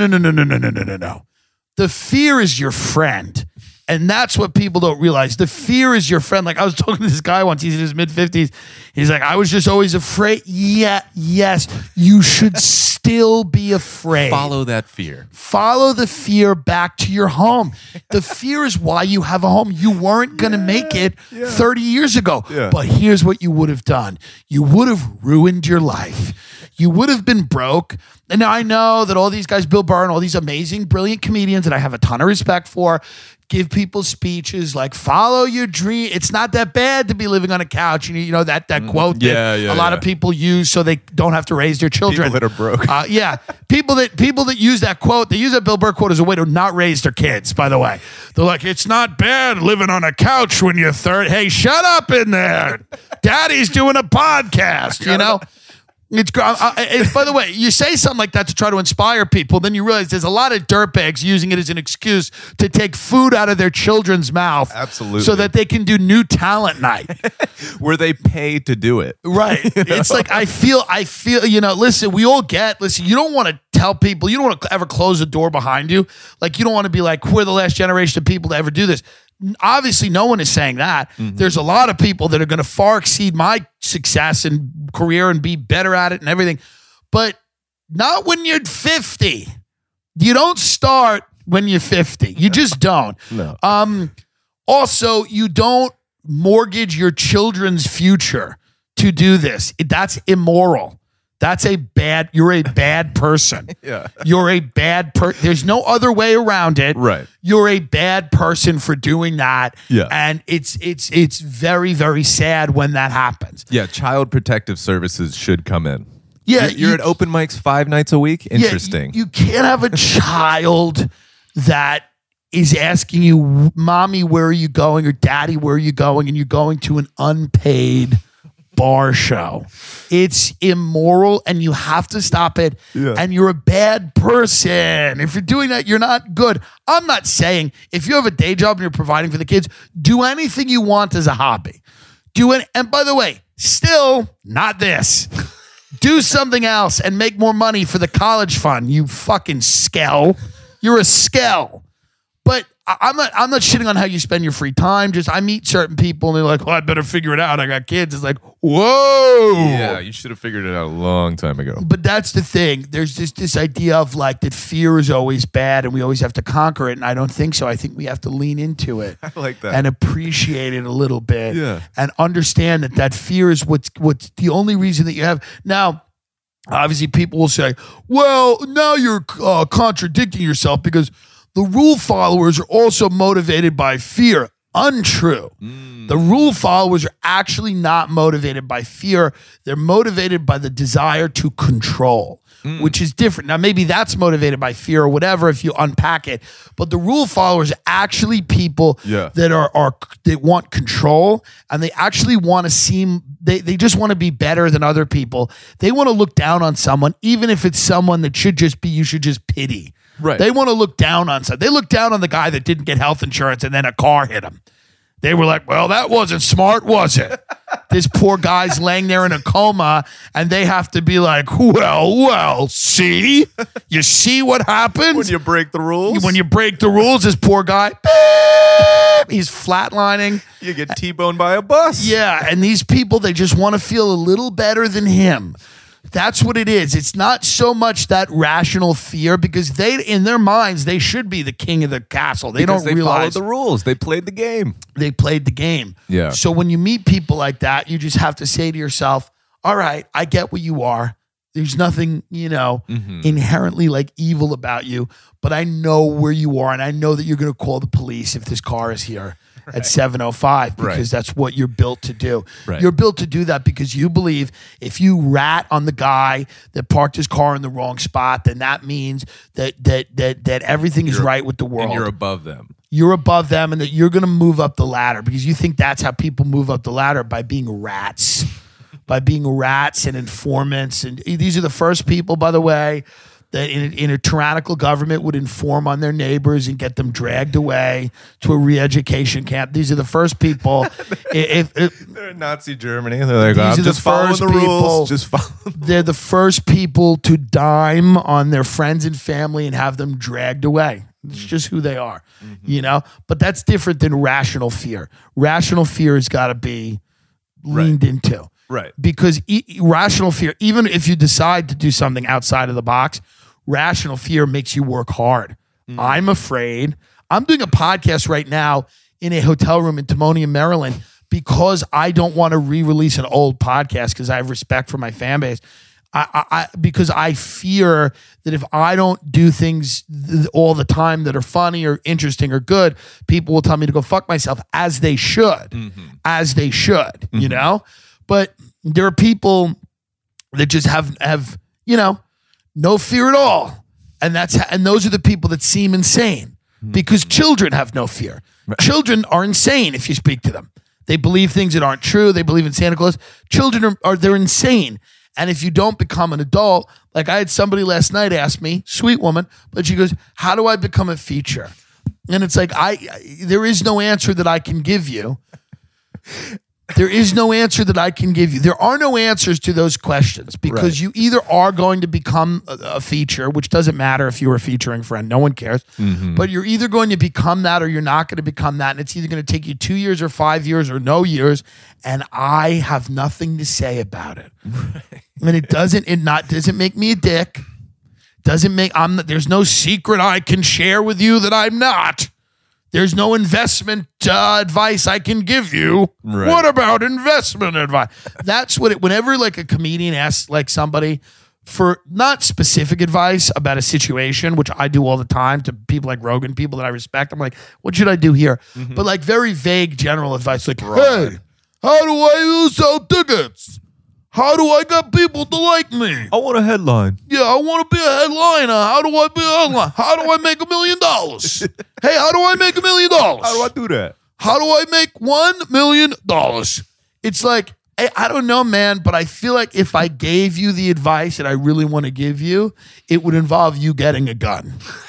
The fear is your friend. And that's what people don't realize. The fear is your friend. Like I was talking to this guy once, he's in his mid-50s. He's like, I was just always afraid. Yes, you should still be afraid. Follow that fear. Follow the fear back to your home. The fear is why you have a home. You weren't going to make it 30 years ago. But here's what you would have done. You would have ruined your life. You would have been broke. And now I know that all these guys, Bill Burr and all these amazing, brilliant comedians that I have a ton of respect for, give people speeches like follow your dream. It's not that bad to be living on a couch. You know that quote that a lot of people use so they don't have to raise their children. People that are broke. People that use that quote, they use that Bill Burr quote as a way to not raise their kids, by the way. They're like, it's not bad living on a couch when you're 30. Hey, shut up in there. Daddy's doing a podcast, you know? It's by the way, you say something like that to try to inspire people, then you realize there's a lot of dirtbags using it as an excuse to take food out of their children's mouth. Absolutely. So that they can do new talent night. Where they pay to do it. Right. It's like, I feel, listen, we all you don't want to tell people, you don't want to ever close the door behind you. Like, you don't want to be like, we're the last generation of people to ever do this. Obviously, no one is saying that. There's a lot of people that are going to far exceed my success and career and be better at it and everything. But not when you're 50. You don't start when you're 50. You just don't. No. Also, you don't mortgage your children's future to do this. That's immoral. You're a bad person. You're a bad person. There's no other way around it. Right. You're a bad person for doing that. Yeah. And it's very, very sad when that happens. Yeah. Child Protective Services should come in. Yeah. You're at open mics 5 nights a week? Interesting. You can't have a child that is asking you, Mommy, where are you going? Or Daddy, where are you going? And you're going to an unpaid bar show. It's immoral and you have to stop it. And you're a bad person. If you're doing that, you're not good. I'm not saying if you have a day job and you're providing for the kids, do anything you want as a hobby. And by the way, still not this. Do something else and make more money for the college fund, you fucking skell. You're a skell. But I'm not shitting on how you spend your free time. Just I meet certain people and they're like, I better figure it out. I got kids. It's like, whoa. Yeah, you should have figured it out a long time ago. But that's the thing. There's just this idea of like that fear is always bad and we always have to conquer it. And I don't think so. I think we have to lean into it. I like that. And appreciate it a little bit. Yeah. And understand that fear is what's the only reason that you have. Now, obviously people will say, well, now you're contradicting yourself because the rule followers are also motivated by fear. Untrue. The rule followers are actually not motivated by fear. They're motivated by the desire to control, which is different. Now, maybe that's motivated by fear or whatever if you unpack it. But the rule followers are actually people that they want control and they actually want to seem, they just want to be better than other people. They want to look down on someone, even if it's someone that you should just pity. Right. They want to look down on something. They look down on the guy that didn't get health insurance and then a car hit him. They were like, well, that wasn't smart, was it? This poor guy's laying there in a coma and they have to be like, well, see? You see what happens? When you break the rules? When you break the rules, this poor guy, he's flatlining. You get T-boned by a bus. Yeah, and these people, they just want to feel a little better than him. That's what it is. It's not so much that rational fear because they, in their minds, they should be the king of the castle. They Because don't they realize followed the rules. They played the game. they played the game. Yeah. So when you meet people like that, you just have to say to yourself, all right, I get what you are. There's nothing, inherently like evil about you, but I know where you are and I know that you're going to call the police if this car is here at 7:05 because Right. that's what you're built to do. Right. You're built to do that because you believe if you rat on the guy that parked his car in the wrong spot, then that means that everything is right with the world. And you're above them. You're above them and that you're going to move up the ladder because you think that's how people move up the ladder, by being rats, by being rats and informants. And these are the first people, by the way, that in a tyrannical government would inform on their neighbors and get them dragged away to a re-education camp. These are the first people. if They're in Nazi Germany. They're like, These I'm are the just following first the people- rules. Just follow. they're the first people to dime on their friends and family and have them dragged away. It's just who they are, But that's different than rational fear. Rational fear has got to be leaned into. Right. Because rational fear, even if you decide to do something outside of the box, rational fear makes you work hard. I'm afraid. I'm doing a podcast right now in a hotel room in Timonium, Maryland, because I don't want to re-release an old podcast because I have respect for my fan base. Because I fear that if I don't do things all the time that are funny or interesting or good, people will tell me to go fuck myself, as they should, But there are people that just have no fear at all, and those are the people that seem insane because children have no fear. Children are insane if you speak to them. They believe things that aren't true. They believe in Santa Claus. Children they're insane. And if you don't become an adult, like I had somebody last night ask me, sweet woman, but she goes, how do I become a feature? And it's like, there is no answer that I can give you. There is no answer that I can give you. There are no answers to those questions because you either are going to become a feature, which doesn't matter if you're a featuring friend. No one cares. But you're either going to become that or you're not going to become that. And it's either going to take you 2 years or 5 years or no years. And I have nothing to say about it. And it doesn't make me a dick. There's no secret I can share with you that I'm not. There's no investment advice I can give you. Right. What about investment advice? That's what whenever like a comedian asks like somebody for not specific advice about a situation, which I do all the time to people like Rogan, people that I respect, I'm like, what should I do here? But like very vague general advice, like, hey, how do I sell tickets? How do I get people to like me? I want a headline. Yeah, I want to be a headliner. How do I be a headliner? How do I make $1 million? Hey, how do I make $1 million? How do I do that? How do I make $1 million? It's like, I don't know, man, but I feel like if I gave you the advice that I really want to give you, it would involve you getting a gun.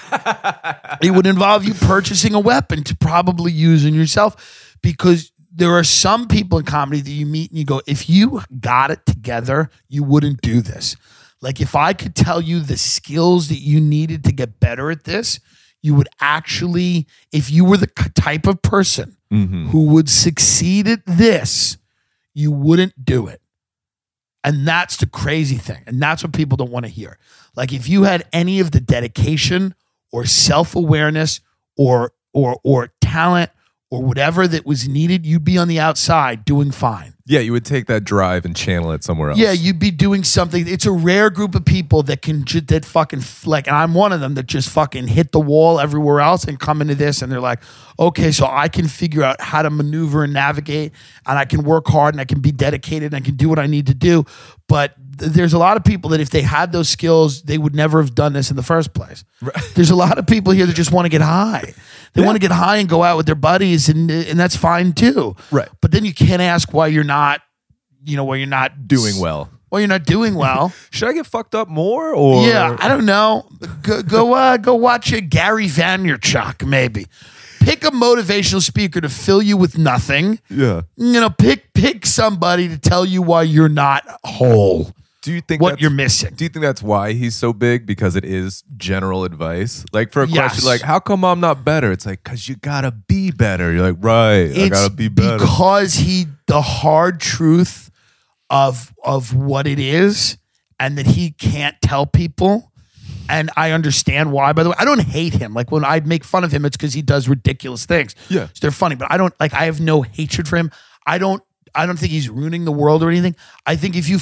It would involve you purchasing a weapon to probably use on yourself, because there are some people in comedy that you meet and you go, if you got it together, you wouldn't do this. Like if I could tell you the skills that you needed to get better at this, you would actually, if you were the type of person who would succeed at this, you wouldn't do it. And that's the crazy thing. And that's what people don't want to hear. Like if you had any of the dedication or self-awareness or talent or whatever that was needed, you'd be on the outside doing fine. Yeah, you would take that drive and channel it somewhere else. Yeah, you'd be doing something. It's a rare group of people that can that fucking like, and I'm one of them that just fucking hit the wall everywhere else and come into this and they're like, okay, so I can figure out how to maneuver and navigate, and I can work hard and I can be dedicated and I can do what I need to do. But there's a lot of people that if they had those skills, they would never have done this in the first place. Right. There's a lot of people here that just want to get high. They want to get high and go out with their buddies, and that's fine too. Right. But then you can't ask why you're not, why you're not Doing well. Well, you're not doing well. Should I get fucked up more? Or Yeah, I don't know. Go watch a Gary Vaynerchuk, maybe. Pick a motivational speaker to fill you with nothing. Yeah. Pick somebody to tell you why you're not whole. Do you think what you're missing? Do you think that's why he's so big? Because it is general advice. Like for a Yes. question like, how come I'm not better? It's like, because you gotta be better. You're like, right, I gotta be better. Because the hard truth of what it is and that he can't tell people. And I understand why, by the way. I don't hate him. Like when I make fun of him, it's because he does ridiculous things. Yeah. So they're funny, but I have no hatred for him. I don't think he's ruining the world or anything. I think if you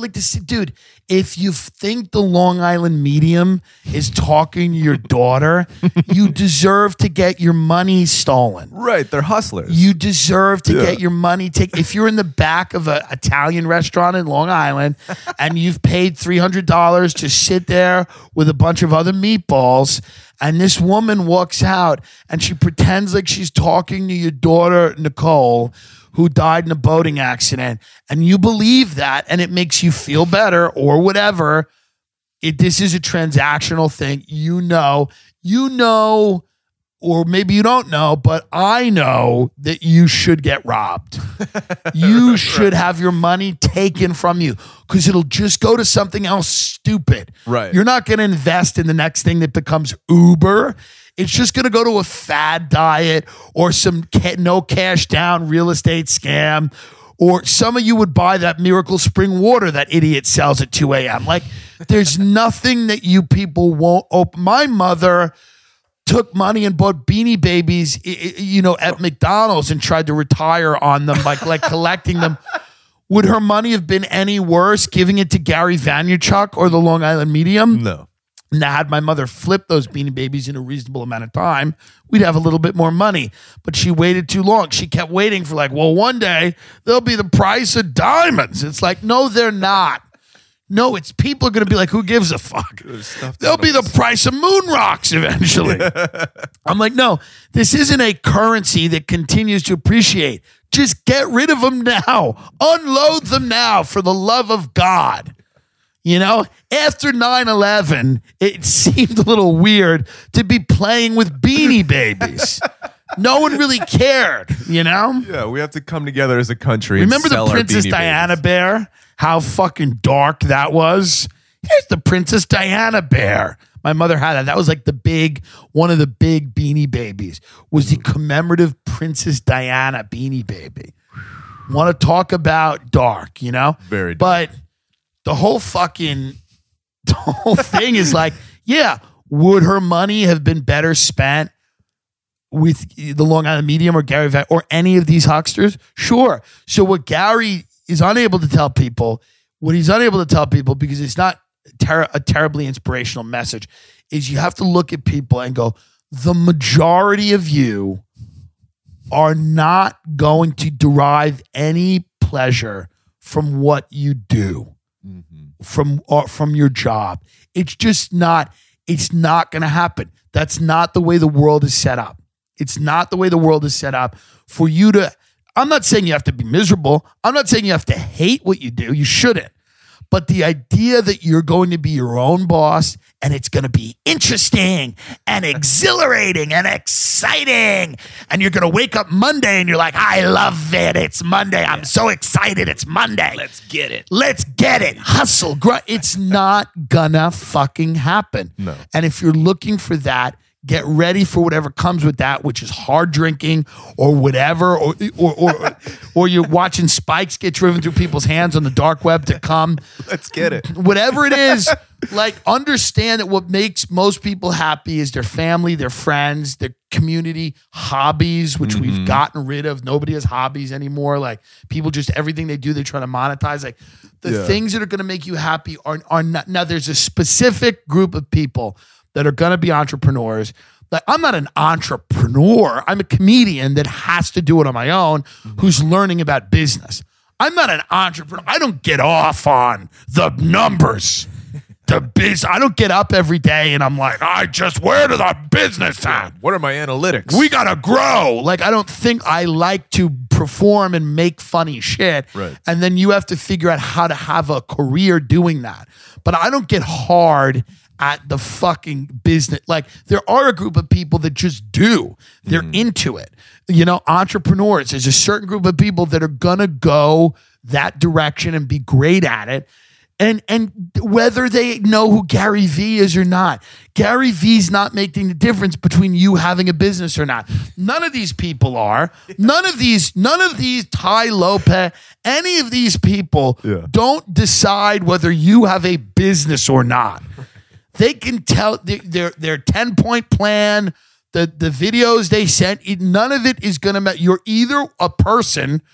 think the Long Island medium is talking to your daughter, you deserve to get your money stolen. Right, they're hustlers. You deserve to get your money taken. If you're in the back of an Italian restaurant in Long Island and you've paid $300 to sit there with a bunch of other meatballs, and this woman walks out and she pretends like she's talking to your daughter, Nicole, who died in a boating accident, and you believe that, and it makes you feel better or whatever, this is a transactional thing. You know, or maybe you don't know, but I know that you should get robbed. You should have your money taken from you because it'll just go to something else stupid. Right. You're not going to invest in the next thing that becomes Uber. It's just going to go to a fad diet or some no cash down real estate scam. Or some of you would buy that Miracle Spring Water that idiot sells at 2 a.m. Like, there's nothing that you people won't open. My mother took money and bought Beanie Babies, at McDonald's and tried to retire on them, like collecting them. Would her money have been any worse giving it to Gary Vaynerchuk or the Long Island medium? No. Now, had my mother flipped those Beanie Babies in a reasonable amount of time, we'd have a little bit more money. But she waited too long. She kept waiting for one day they'll be the price of diamonds. It's like, no, they're not. No, it's people are going to be like, who gives a fuck? They'll be the price of moon rocks eventually. I'm like, no, this isn't a currency that continues to appreciate. Just get rid of them now. Unload them now for the love of God. After 9/11, it seemed a little weird to be playing with Beanie Babies. No one really cared, Yeah, we have to come together as a country. Remember and sell the our Princess Beanie Diana Babies. bear? How fucking dark that was. Here's the Princess Diana bear. My mother had that. That was like one of the big Beanie Babies was the commemorative Princess Diana Beanie Baby. Want to talk about dark, Very dark. But the whole thing is like, yeah, would her money have been better spent with the Long Island medium or Gary Vaynerchuk or any of these hucksters? Sure. So what Gary is unable to tell people, because it's not a terribly inspirational message, is you have to look at people and go, the majority of you are not going to derive any pleasure from what you do. From your job. It's just not, it's not going to happen. That's not the way the world is set up. It's not the way the world is set up for you to, I'm not saying you have to be miserable. I'm not saying you have to hate what you do. You shouldn't. But the idea that you're going to be your own boss and it's going to be interesting and exhilarating and exciting, and you're going to wake up Monday and you're like, I love it. It's Monday. I'm so excited. It's Monday. Let's get it. Let's get it. Hustle. It's not gonna fucking happen. No. And if you're looking for that, get ready for whatever comes with that, which is hard drinking or whatever, or you're watching spikes get driven through people's hands on the dark web to come. Let's get it. Whatever it is, understand that what makes most people happy is their family, their friends, their community, hobbies, which we've gotten rid of. Nobody has hobbies anymore. People just, everything they do, they try to monetize. The things that are going to make you happy are not. Now, there's a specific group of people that are going to be entrepreneurs. I'm not an entrepreneur. I'm a comedian that has to do it on my own, who's learning about business. I'm not an entrepreneur. I don't get off on the numbers. I don't get up every day and I'm like, where to the business time? What are my analytics? We got to grow. I don't think I like to perform and make funny shit. Right. And then you have to figure out how to have a career doing that. But I don't get hard at the fucking business. There are a group of people that just do. They're into it. Entrepreneurs. There's a certain group of people that are going to go that direction and be great at it. And whether they know who Gary Vee is or not, Gary Vee's not making the difference between you having a business or not. None of these people are. None of these Tai Lopez, any of these people don't decide whether you have a business or not. They can tell their 10-point plan, the videos they sent, none of it is going to matter. You're either a person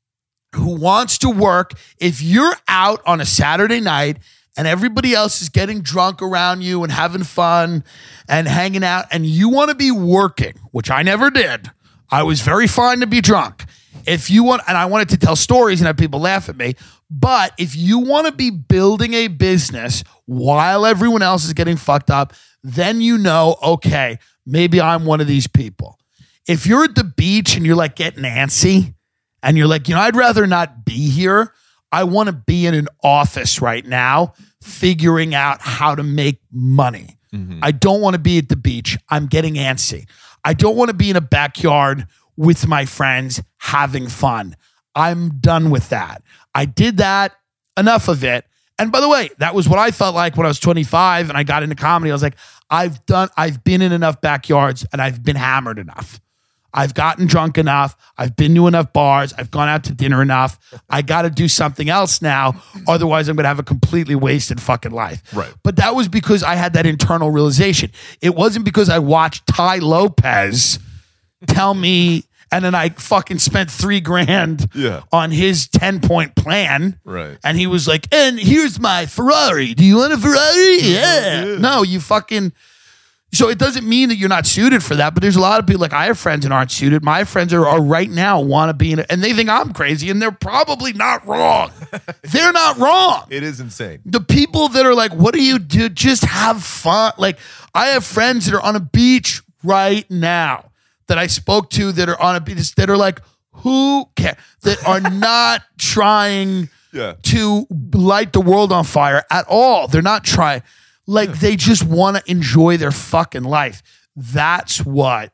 who wants to work. If you're out on a Saturday night and everybody else is getting drunk around you and having fun and hanging out and you want to be working, which I never did. I was very fine to be drunk. If you want, and I wanted to tell stories and have people laugh at me, but if you want to be building a business while everyone else is getting fucked up, then you know, okay, maybe I'm one of these people. If you're at the beach and you're like getting antsy, and you're like, I'd rather not be here. I want to be in an office right now figuring out how to make money. Mm-hmm. I don't want to be at the beach. I'm getting antsy. I don't want to be in a backyard with my friends having fun. I'm done with that. I did that, enough of it. And by the way, that was what I felt like when I was 25 and I got into comedy. I was like, I've been in enough backyards and I've been hammered enough. I've gotten drunk enough. I've been to enough bars. I've gone out to dinner enough. I got to do something else now. Otherwise, I'm going to have a completely wasted fucking life. Right. But that was because I had that internal realization. It wasn't because I watched Tai Lopez tell me, and then I fucking spent $3,000 on his 10-point plan. Right. And he was like, and here's my Ferrari. Do you want a Ferrari? Yeah. No, you fucking... So it doesn't mean that you're not suited for that, but there's a lot of people, like I have friends that aren't suited. My friends are right now want to be in it, and they think I'm crazy, and they're probably not wrong. They're not wrong. It is insane. The people that are like, what do you do? Just have fun. Like I have friends that are on a beach right now that I spoke to that are on a beach that are like, who cares? That are not trying to light the world on fire at all. They're not trying. Like they just want to enjoy their fucking life. That's what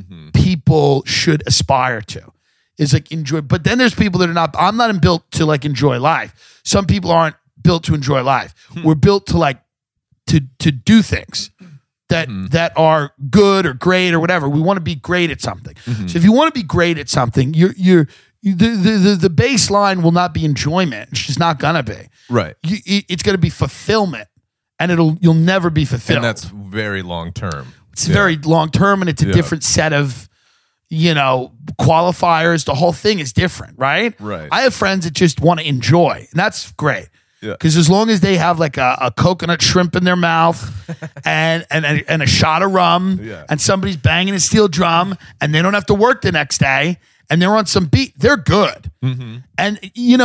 people should aspire to, is like enjoy. But then there's people that are not, I'm not built to like enjoy life. Some people aren't built to enjoy life. We're built to like, to do things that are good or great or whatever. We want to be great at something. So if you want to be great at something, the baseline will not be enjoyment. It's just not gonna be. Right. It's gonna be fulfillment. And you'll never be fulfilled. And that's very long term. It's very long term, and it's a different set of, qualifiers. The whole thing is different, right? Right. I have friends that just want to enjoy, and that's great. Yeah. Because as long as they have like a coconut shrimp in their mouth and a shot of rum, and somebody's banging a steel drum, and they don't have to work the next day, and they're on some beat, they're good. And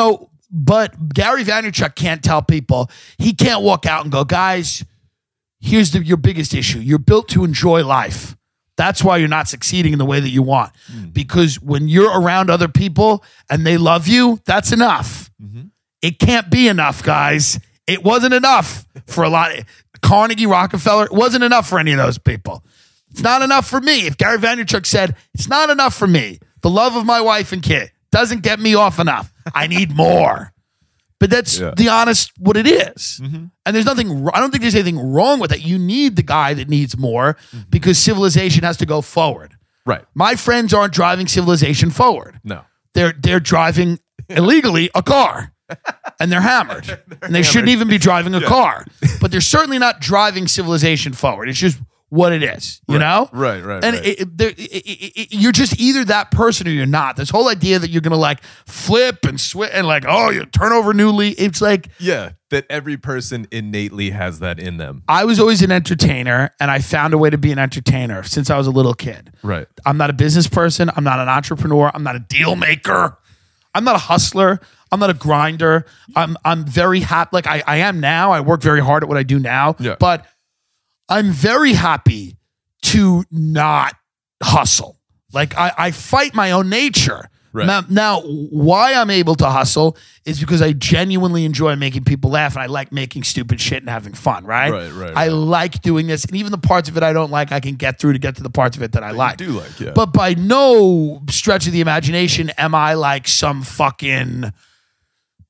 but Gary Vaynerchuk can't tell people, he can't walk out and go, guys, here's your biggest issue. You're built to enjoy life. That's why you're not succeeding in the way that you want. Because when you're around other people and they love you, that's enough. It can't be enough, guys. It wasn't enough for a lot. Carnegie, Rockefeller, it wasn't enough for any of those people. It's not enough for me. If Gary Vaynerchuk said, it's not enough for me, the love of my wife and kid doesn't get me off enough. I need more. But that's the honest what it is. And there's nothing, I don't think there's anything wrong with that. You need the guy that needs more because civilization has to go forward. Right. My friends aren't driving civilization forward. No. They're driving illegally a car and they're hammered. And they shouldn't even be driving a car. But they're certainly not driving civilization forward. It's just what it is, you know? Right. And you're just either that person or you're not. This whole idea that you're going to like flip and switch and like, oh, you turn over new leaf. It's like. Yeah, that every person innately has that in them. I was always an entertainer and I found a way to be an entertainer since I was a little kid. Right. I'm not a business person. I'm not an entrepreneur. I'm not a deal maker. I'm not a hustler. I'm not a grinder. I'm very happy. Like I am now. I work very hard at what I do now. Yeah. But I'm very happy to not hustle. Like I fight my own nature. Right. Now, why I'm able to hustle is because I genuinely enjoy making people laugh and I like making stupid shit and having fun, right? Right. I like doing this. And even the parts of it I don't like, I can get through to get to the parts of it that I like. You do like, yeah. But by no stretch of the imagination am I like some fucking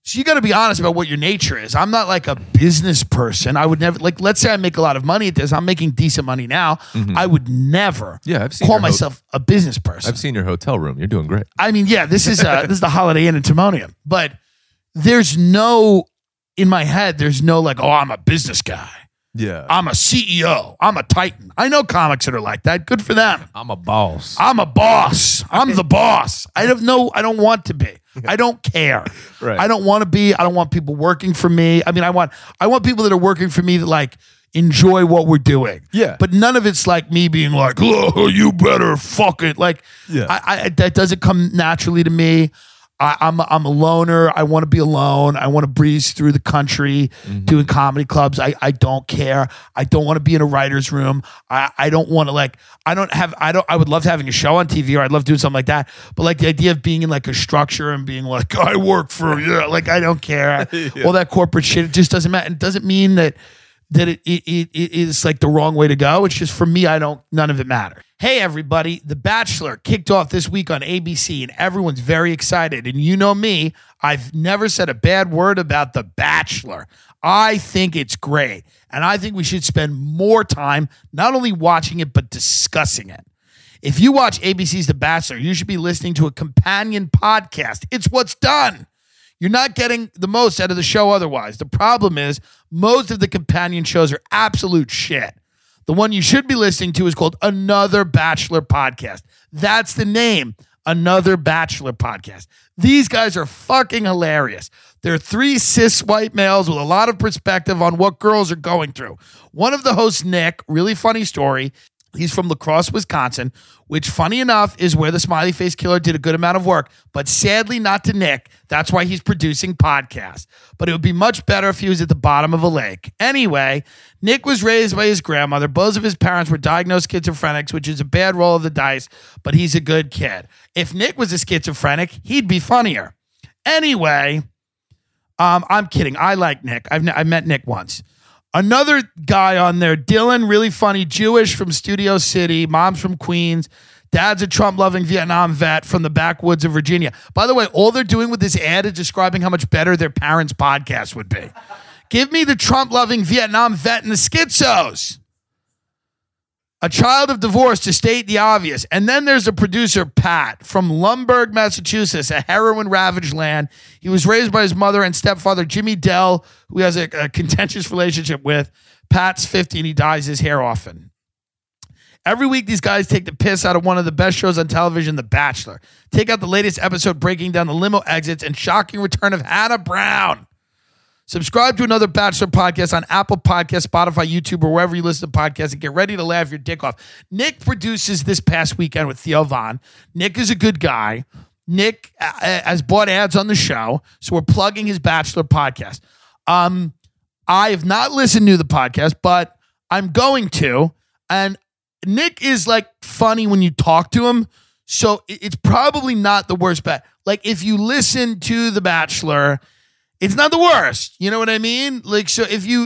So you got to be honest about what your nature is. I'm not like a business person. I would never, like, let's say I make a lot of money at this. I'm making decent money now. I would never I've seen call your myself a business person. I've seen your hotel room. You're doing great. I mean, yeah, this is the Holiday Inn in Timonium. But there's no, in my head, there's no like, oh, I'm a business guy. Yeah. I'm a CEO. I'm a titan. I know comics that are like that. Good for them. I'm a boss. I'm a boss. I'm the boss. I don't want to be. I don't care. Right. I don't want to be. I don't want people working for me. I mean, I want people that are working for me that like enjoy what we're doing. Yeah. But none of it's like me being like, oh, you better fuck it. Like, Yeah. that doesn't come naturally to me. I'm a loner. I want to be alone. I want to breeze through the country doing comedy clubs. I don't care. I don't want to be in a writer's room. I don't want to like, I would love having a show on TV, or I'd love doing something like that. But like the idea of being in like a structure and being like, I work for, like, I don't care. All that corporate shit, it just doesn't matter. It doesn't mean that it is like the wrong way to go. It's just for me, none of it matters. Hey, everybody, The Bachelor kicked off this week on ABC, and everyone's very excited. And you know me, I've never said a bad word about The Bachelor. I think it's great, and I think we should spend more time not only watching it, but discussing it. If you watch ABC's The Bachelor, you should be listening to a companion podcast. It's what's done. You're not getting the most out of the show otherwise. The problem is most of the companion shows are absolute shit. The one you should be listening to is called Another Bachelor Podcast. That's the name, Another Bachelor Podcast. These guys are fucking hilarious. They're three cis white males with a lot of perspective on what girls are going through. One of the hosts, Nick, really funny story. He's from La Crosse, Wisconsin, which, funny enough, is where the Smiley Face Killer did a good amount of work, but sadly not to Nick. That's why he's producing podcasts. But it would be much better if he was at the bottom of a lake. Anyway, Nick was raised by his grandmother. Both of his parents were diagnosed schizophrenics, which is a bad roll of the dice, but he's a good kid. If Nick was a schizophrenic, he'd be funnier. Anyway, I'm kidding. I like Nick. I met Nick once. Another guy on there, Dylan, really funny, Jewish from Studio City, mom's from Queens, dad's a Trump-loving Vietnam vet from the backwoods of Virginia. By the way, all they're doing with this ad is describing how much better their parents' podcast would be. Give me the Trump-loving Vietnam vet and the schizos. A child of divorce, to state the obvious. And then there's a producer, Pat, from Lumberg, Massachusetts, a heroin-ravaged land. He was raised by his mother and stepfather, Jimmy Dell, who he has a contentious relationship with. Pat's 50 and he dyes his hair often. Every week, these guys take the piss out of one of the best shows on television, The Bachelor. Take out the latest episode breaking down the limo exits and shocking return of Hannah Brown. Subscribe to Another Bachelor Podcast on Apple Podcasts, Spotify, YouTube, or wherever you listen to podcasts, and get ready to laugh your dick off. Nick produces this past weekend with Theo Von. Nick is a good guy. Nick has bought ads on the show, so we're plugging his Bachelor podcast. I have not listened to the podcast, but I'm going to. And Nick is like funny when you talk to him, so it's probably not the worst bet. Like if you listen to The Bachelor, it's not the worst. You know what I mean? Like, so if you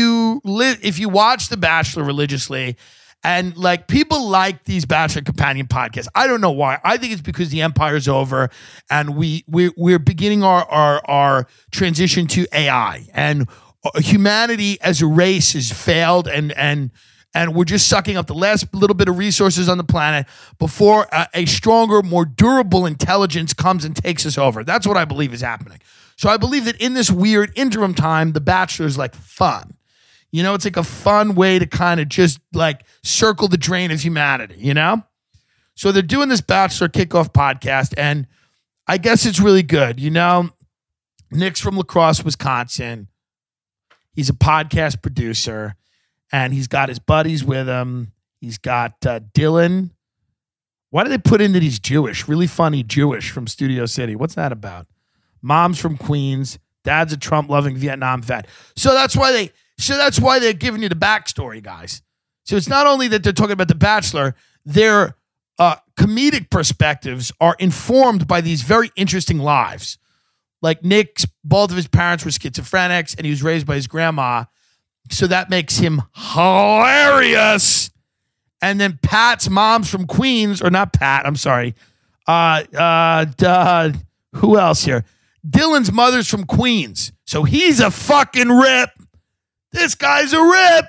watch The Bachelor religiously, and like people like these Bachelor companion podcasts, I don't know why. I think it's because the empire's over, and we're beginning our transition to AI, and humanity as a race has failed, and we're just sucking up the last little bit of resources on the planet before a stronger, more durable intelligence comes and takes us over. That's what I believe is happening. So I believe that in this weird interim time, The Bachelor is like fun. You know, it's like a fun way to kind of just like circle the drain of humanity, you know? So they're doing this Bachelor kickoff podcast, and I guess it's really good. You know, Nick's from La Crosse, Wisconsin. He's a podcast producer, and he's got his buddies with him. He's got Dylan. Why do they put in that he's Jewish? Really funny Jewish from Studio City. What's that about? Mom's from Queens. Dad's a Trump-loving Vietnam vet. So that's why they're giving you the backstory, guys. So it's not only that they're talking about The Bachelor, their comedic perspectives are informed by these very interesting lives. Like Nick's, both of his parents were schizophrenics, and he was raised by his grandma. So that makes him hilarious. And then Pat's mom's from Queens, or not Pat, I'm sorry. Who else here? Dylan's mother's from Queens, so he's a fucking rip. This guy's a rip.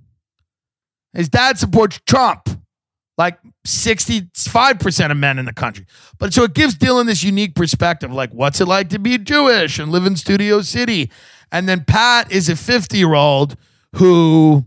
His dad supports Trump, like 65% of men in the country. But so it gives Dylan this unique perspective, like what's it like to be Jewish and live in Studio City? And then Pat is a 50-year-old who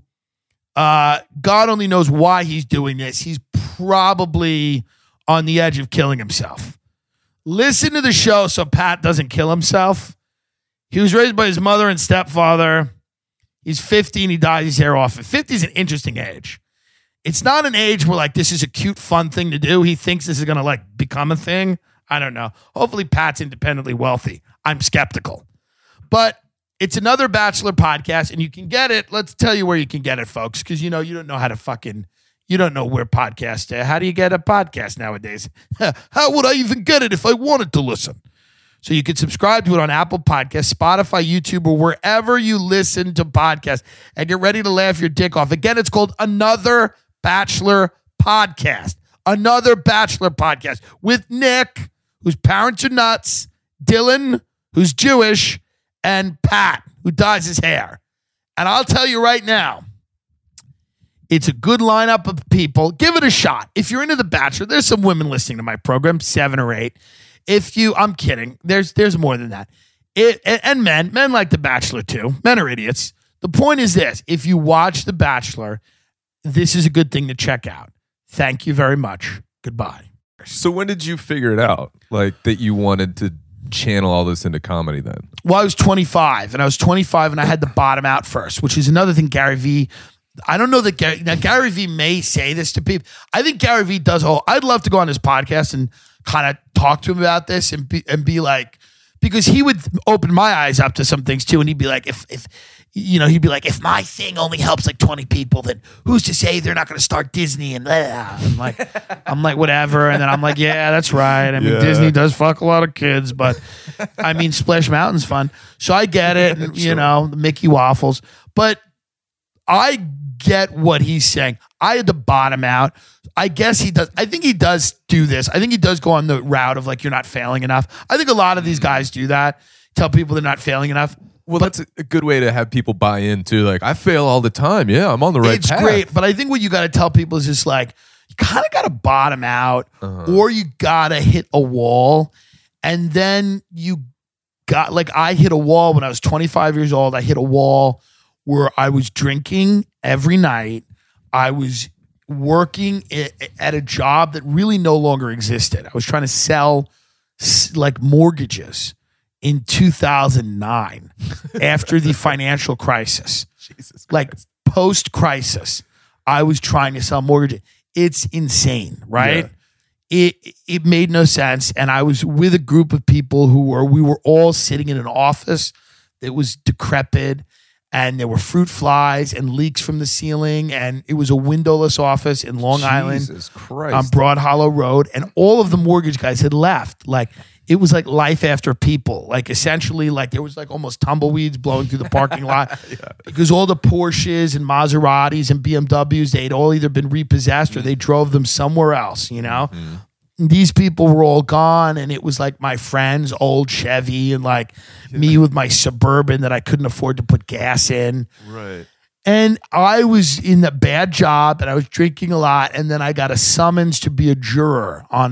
God only knows why he's doing this. He's probably on the edge of killing himself. Listen to the show so Pat doesn't kill himself. He was raised by his mother and stepfather. He's 50 and he dyes his hair off. 50 is an interesting age. It's not an age where like this is a cute, fun thing to do. He thinks this is going to like become a thing. I don't know. Hopefully Pat's independently wealthy. I'm skeptical. But it's another Bachelor podcast and you can get it. Let's tell you where you can get it, folks, because you don't know how to fucking... You don't know where podcasts are. How do you get a podcast nowadays? How would I even get it if I wanted to listen? So you can subscribe to it on Apple Podcasts, Spotify, YouTube, or wherever you listen to podcasts and get ready to laugh your dick off. Again, it's called Another Bachelor Podcast. Another Bachelor Podcast with Nick, whose parents are nuts, Dylan, who's Jewish, and Pat, who dyes his hair. And I'll tell you right now, it's a good lineup of people. Give it a shot. If you're into The Bachelor, there's some women listening to my program, 7 or 8. I'm kidding. There's more than that. And men like The Bachelor too. Men are idiots. The point is this. If you watch The Bachelor, this is a good thing to check out. Thank you very much. Goodbye. So when did you figure it out? Like that you wanted to channel all this into comedy then? Well, I was 25 and I had to bottom out first, which is another thing Gary Vee. I don't know that Gary Vee may say this to people. I think Gary Vee does. I'd love to go on his podcast and kind of talk to him about this and be like, because he would open my eyes up to some things too. And he'd be like, if my thing only helps like 20 people, then who's to say they're not going to start Disney? And I'm like, whatever. And then I'm like, yeah, that's right. I mean, Disney does fuck a lot of kids, but I mean, Splash Mountain's fun. So I get it. And, the Mickey Waffles, but I get what he's saying. I had to bottom out. I guess he does. I think he does do this. I think he does go on the route of like, you're not failing enough. I think a lot of these guys do that. Tell people they're not failing enough. Well, that's a good way to have people buy into. Like, I fail all the time. Yeah, I'm on the right path. It's great. But I think what you got to tell people is just like, you kind of got to bottom out or you got to hit a wall. And then you got like, I hit a wall when I was 25 years old. I hit a wall where I was drinking every night. I was working at a job that really no longer existed. I was trying to sell like mortgages in 2009 after the financial crisis. Jesus Christ. Like post-crisis, I was trying to sell mortgages. It's insane, right? Yeah. It made no sense. And I was with a group of people we were all sitting in an office that was decrepit. And there were fruit flies and leaks from the ceiling. And it was a windowless office in Long Island on Broad Hollow Road. And all of the mortgage guys had left. Like, it was like life after people. Like, essentially, like there was like almost tumbleweeds blowing through the parking lot because all the Porsches and Maseratis and BMWs, they'd all either been repossessed or they drove them somewhere else, These people were all gone, and it was like my friend's old Chevy and like me with my Suburban that I couldn't afford to put gas in. Right. And I was in a bad job, and I was drinking a lot, and then I got a summons to be a juror on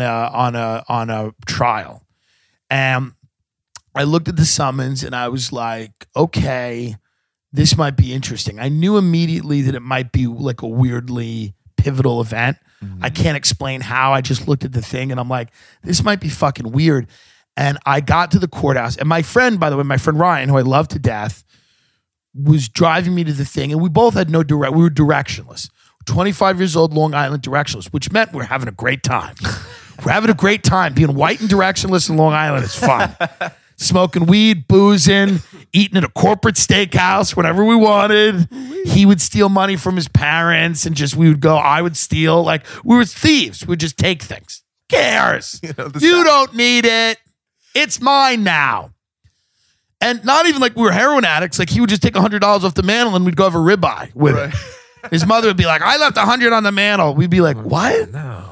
a trial. And I looked at the summons, and I was like, okay, this might be interesting. I knew immediately that it might be like a weirdly pivotal event. I can't explain how. I just looked at the thing and I'm like, this might be fucking weird. And I got to the courthouse, and my friend, by the way, my friend Ryan, who I love to death, was driving me to the thing, and we both had we were directionless. 25 years old, Long Island directionless, which meant we're having a great time. We're having a great time. Being white and directionless in Long Island is fun. Smoking weed, boozing, eating at a corporate steakhouse whenever we wanted. He would steal money from his parents and we would go, I would steal. Like, we were thieves. We'd just take things. Who cares? You don't need it. It's mine now. And not even like we were heroin addicts. Like, he would just take $100 off the mantle and we'd go have a ribeye with it. His mother would be like, I left $100 on the mantle. We'd be like, what? No.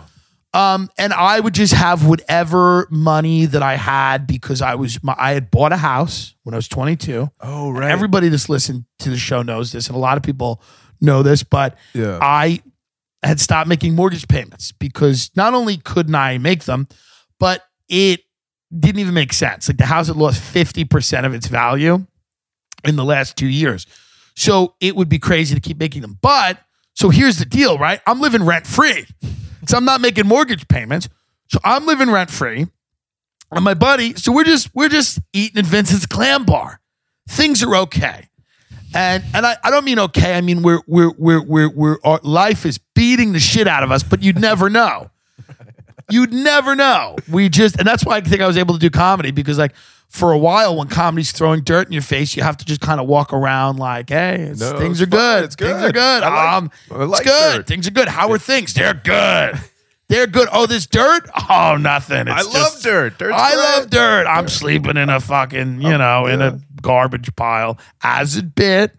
And I would just have whatever money that I had because I had bought a house when I was 22. Oh, And everybody that's listened to the show knows this, and a lot of people know this, but I had stopped making mortgage payments because not only couldn't I make them, but it didn't even make sense. Like the house had lost 50% of its value in the last 2 years. So it would be crazy to keep making them. But so here's the deal, right? I'm living rent free. So I'm not making mortgage payments. So I'm living rent free. And my buddy, so we're just eating at Vincent's Clam Bar. Things are okay. And I don't mean okay. I mean our life is beating the shit out of us, but you'd never know. You'd never know. And that's why I think I was able to do comedy because like for a while when comedy's throwing dirt in your face, you have to just kind of walk around like, hey, things are good. It's good. Things are good. I like it's good. dirt. Things are good. How are things? They're good. They're good. Oh, this dirt? Oh, nothing. I love dirt. I love dirt. I'm sleeping in a fucking, in a garbage pile as a bit.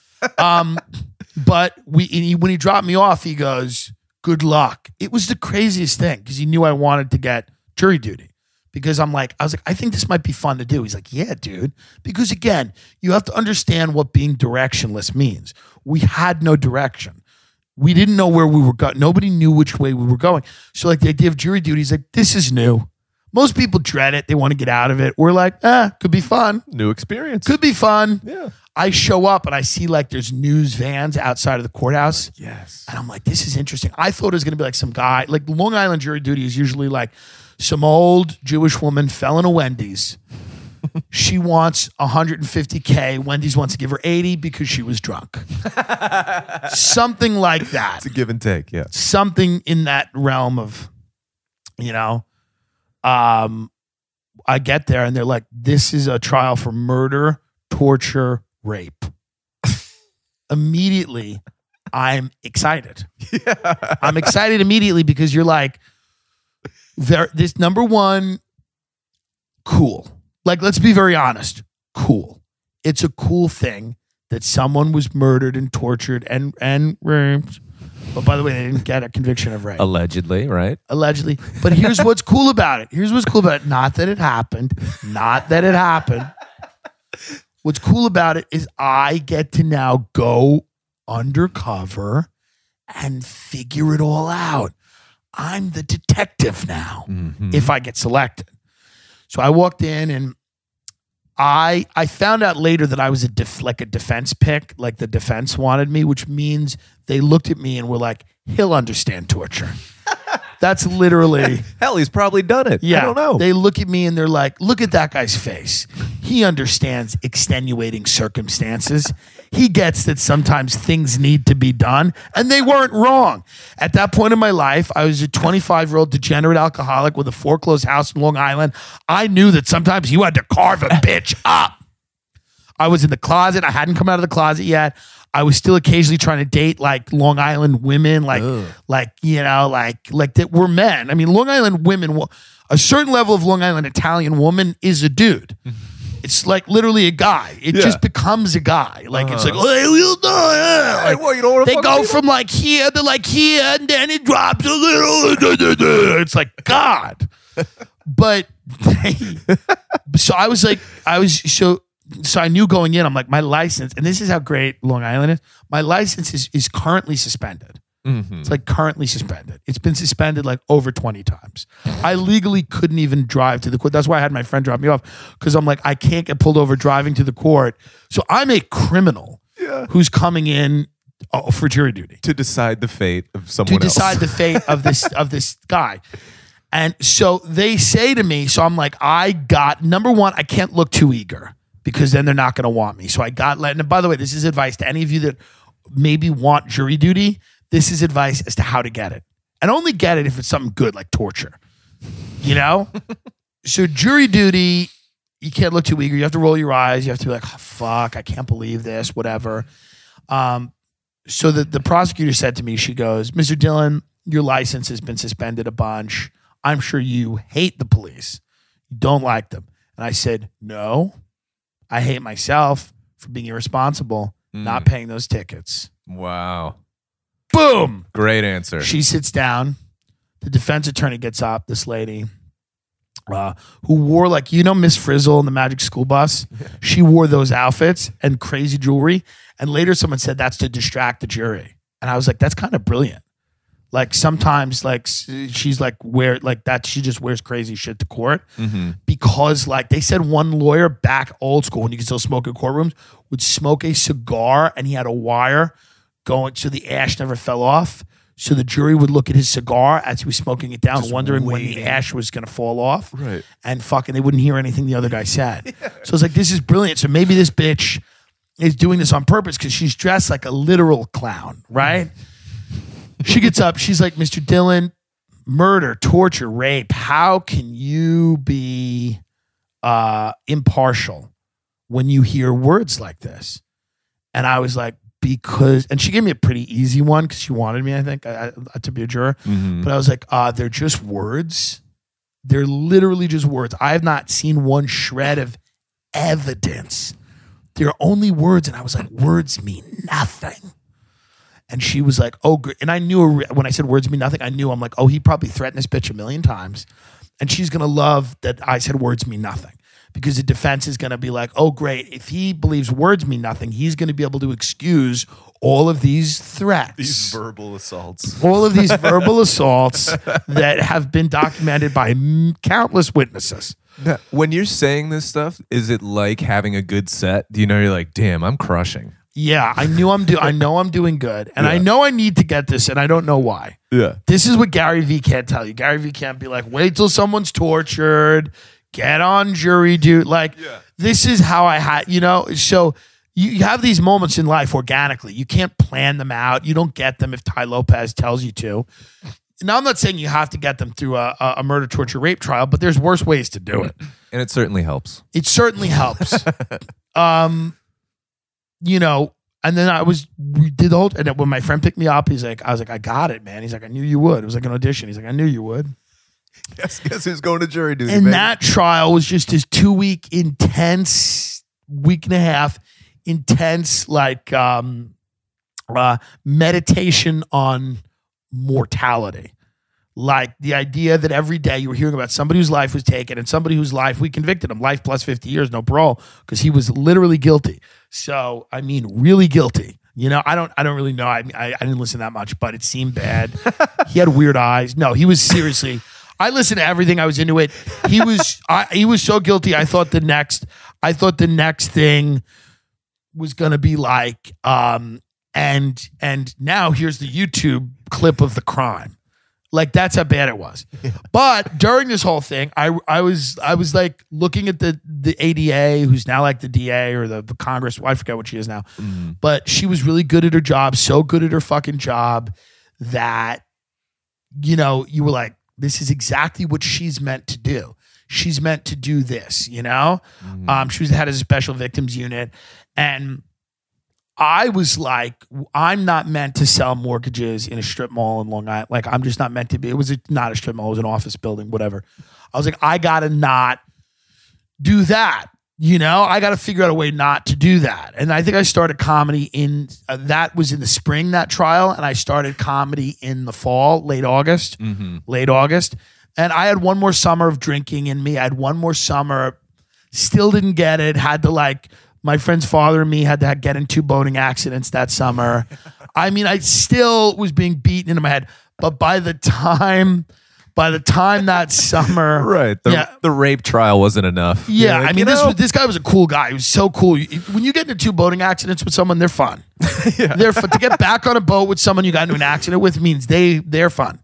But when he dropped me off, he goes, good luck. It was the craziest thing because he knew I wanted to get jury duty because I was like, I think this might be fun to do. He's like, yeah, dude. Because again, you have to understand what being directionless means. We had no direction. We didn't know where we were going. Nobody knew which way we were going. So like the idea of jury duty is like, this is new. Most people dread it. They want to get out of it. We're like, could be fun. New experience. Could be fun. Yeah. I show up and I see like there's news vans outside of the courthouse. Yes. And I'm like, this is interesting. I thought it was going to be like some guy, like Long Island jury duty is usually like some old Jewish woman fell in a Wendy's. She wants $150K. Wendy's wants to give her 80 because she was drunk. Something like that. It's a give and take. Yeah. Something in that realm of, I get there and they're like, this is a trial for murder, torture, rape. Immediately, I'm excited. Yeah. I'm excited immediately because you're like, this number one, cool. Like, let's be very honest. Cool. It's a cool thing that someone was murdered and tortured and raped. But by the way, they didn't get a conviction of rape. Allegedly, right? Allegedly. But here's what's cool about it. Not that it happened. What's cool about it is I get to now go undercover and figure it all out. I'm the detective now if I get selected. So I walked in and I found out later that I was a defense pick, like the defense wanted me, which means they looked at me and were like, he'll understand torture. That's literally. Hell, he's probably done it. Yeah. I don't know. They look at me and they're like, look at that guy's face. He understands extenuating circumstances. He gets that sometimes things need to be done, and they weren't wrong. At that point in my life, I was a 25-year-old degenerate alcoholic with a foreclosed house in Long Island. I knew that sometimes you had to carve a bitch up. I was in the closet. I hadn't come out of the closet yet. I was still occasionally trying to date like Long Island women, like that were men. I mean, Long Island women, a certain level of Long Island Italian woman is a dude. It's like literally a guy. It just becomes a guy. Like it's like, hey, we'll do it. Like, well, you don't want to they go from like here to like here, and then it drops a little. It's like God. But so I knew going in, I'm like, my license, and this is how great Long Island is. My license is currently suspended. It's like currently suspended. It's been suspended like over 20 times. I legally couldn't even drive to the court. That's why I had my friend drop me off because I'm like, I can't get pulled over driving to the court. So I'm a criminal who's coming in for jury duty. To decide the fate of someone else. To decide the fate of this guy. And so they say to me, so I'm like, number one, I can't look too eager because then they're not going to want me. So and by the way, this is advice to any of you that maybe want jury duty. This is advice as to how to get it. And only get it if it's something good like torture. So jury duty, you can't look too eager. You have to roll your eyes. You have to be like, oh, fuck, I can't believe this, whatever. So the prosecutor said to me, she goes, Mr. Dillon, your license has been suspended a bunch. I'm sure you hate the police. You don't like them. And I said, no, I hate myself for being irresponsible, not paying those tickets. Wow. Boom. Great answer. She sits down. the defense attorney gets up, this lady, who wore like, Miss Frizzle in the Magic School Bus? She wore those outfits and crazy jewelry. And later someone said that's to distract the jury. And I was like, that's kind of brilliant. Like sometimes like she's like she just wears crazy shit to court because like they said one lawyer back old school when you could still smoke in courtrooms would smoke a cigar and he had a wire going so the ash never fell off. So the jury would look at his cigar as he was smoking it down, just wondering when the ash was going to fall off. Right. And fucking they wouldn't hear anything the other guy said. So it's like, this is brilliant. So maybe this bitch is doing this on purpose because she's dressed like a literal clown, right? She gets up. She's like, Mr. Dillon, murder, torture, rape. How can you be impartial when you hear words like this? And I was like, and she gave me a pretty easy one because she wanted me, I think, to be a juror. But I was like, they're just words. They're literally just words. I have not seen one shred of evidence. They're only words. And I was like, words mean nothing. And she was like, oh, great. And I knew when I said words mean nothing, I'm like, oh, he probably threatened this bitch 1,000,000 times. And she's going to love that I said words mean nothing because the defense is going to be like, oh, great. If he believes words mean nothing, he's going to be able to excuse all of these threats. These verbal assaults. All of these verbal assaults that have been documented by countless witnesses. Now, when you're saying this stuff, is it like having a good set? Do you know you're like, damn, I'm crushing? Yeah, I know I'm doing good. And I know I need to get this, and I don't know why. Yeah. This is what Gary Vee can't tell you. Gary Vee can't be like, wait till someone's tortured, get on jury duty. Like, this is how I had, so you have these moments in life organically. You can't plan them out. You don't get them if Ty Lopez tells you to. Now, I'm not saying you have to get them through a murder, torture, rape trial, but there's worse ways to do it. And it certainly helps. It certainly helps. And then we did the whole, and then when my friend picked me up, I was like, I got it, man. He's like, I knew you would. It was like an audition. He's like, I knew you would. Guess who's going to jury duty, and baby? That trial was just this 2-week intense, week and a half, intense, like, meditation on mortality. Like the idea that every day you were hearing about somebody whose life was taken and somebody whose life we convicted him, life plus 50 years, no parole, because he was literally guilty. So, I mean, really guilty. I don't really know. I didn't listen that much, but it seemed bad. He had weird eyes. No, he was seriously. I listened to everything. I was into it. He was so guilty. I thought the next thing was gonna be like, and now here's the YouTube clip of the crime. Like that's how bad it was. Yeah. But during this whole thing, I was like looking at the ADA, who's now like the DA or the Congress. Well, I forget what she is now. But she was really good at her job, so good at her fucking job that, you were like, this is exactly what she's meant to do. She's meant to do this, She was the head of a special victims unit. And I was like, I'm not meant to sell mortgages in a strip mall in Long Island. Like, I'm just not meant to be. It was not a strip mall. It was an office building, whatever. I was like, I got to not do that. I got to figure out a way not to do that. And I think I started comedy that was in the spring, that trial. And I started comedy in the fall, late August. And I had one more summer of drinking in me. I had one more summer, still didn't get it, had to my friend's father and me had to get in 2 boating accidents that summer. I mean, I still was being beaten into my head. But by the time that summer, right? The rape trial wasn't enough. Yeah, like, I mean, this guy was a cool guy. He was so cool. When you get into 2 boating accidents with someone, they're fun. They're fun. To get back on a boat with someone you got into an accident with means they're fun.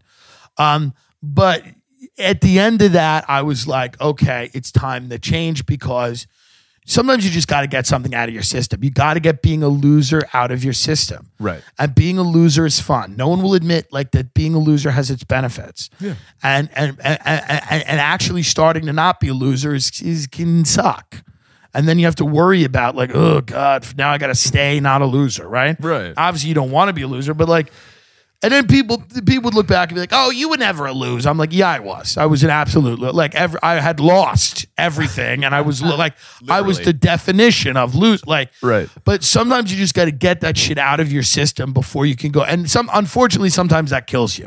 But at the end of that, I was like, okay, it's time to change because sometimes you just got to get something out of your system. You got to get being a loser out of your system. Right. And being a loser is fun. No one will admit that being a loser has its benefits. Yeah. And actually starting to not be a loser can suck. And then you have to worry about oh God, now I got to stay not a loser, right? Right. Obviously you don't want to be a loser, but and then people would look back and be like, "Oh, you were never a lose." I'm like, "Yeah, I was. I was an absolute I had lost everything, and I was I was the definition of lose." Right. But sometimes you just got to get that shit out of your system before you can go. And unfortunately, sometimes that kills you.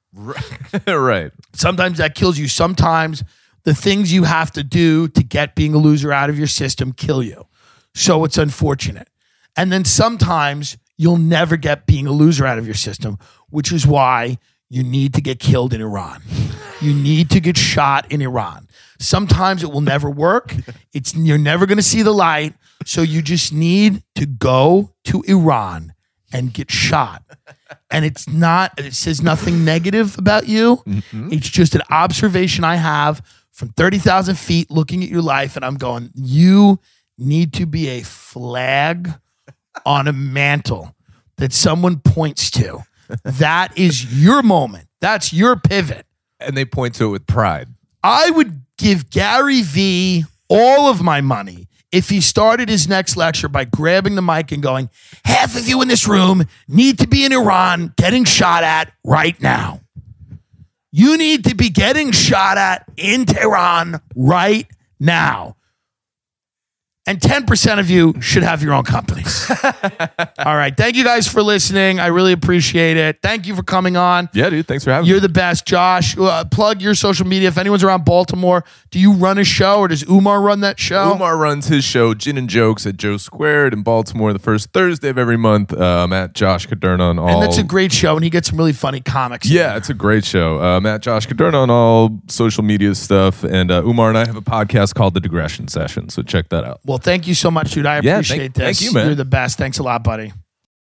Right. Sometimes that kills you. Sometimes the things you have to do to get being a loser out of your system kill you. So it's unfortunate. And then sometimes you'll never get being a loser out of your system, which is why you need to get killed in Iran. You need to get shot in Iran. Sometimes it will never work. You're never going to see the light. So you just need to go to Iran and get shot. And it says nothing negative about you. Mm-hmm. It's just an observation I have from 30,000 feet looking at your life. And I'm going, you need to be a flag on a mantle that someone points to. That is your moment. That's your pivot. And they point to it with pride. I would give Gary Vee all of my money if he started his next lecture by grabbing the mic and going, half of you in this room need to be in Iran getting shot at right now. You need to be getting shot at in Tehran right now. And 10% of you should have your own companies. All right. Thank you guys for listening. I really appreciate it. Thank you for coming on. Yeah, dude. Thanks for having me. You're the best. Josh, plug your social media. If anyone's around Baltimore, do you run a show or does Umar run that show? Umar runs his show, Gin and Jokes, at Joe Squared in Baltimore the first Thursday of every month. I'm at Josh Caderna on all. And that's a great show. And he gets some really funny comics. Yeah, it's a great show. I'm at Josh Caderna on all social media stuff. And Umar and I have a podcast called The Digression Session. So check that out. Well, thank you so much, dude. I appreciate this. Thank you, man. You're the best. Thanks a lot, buddy.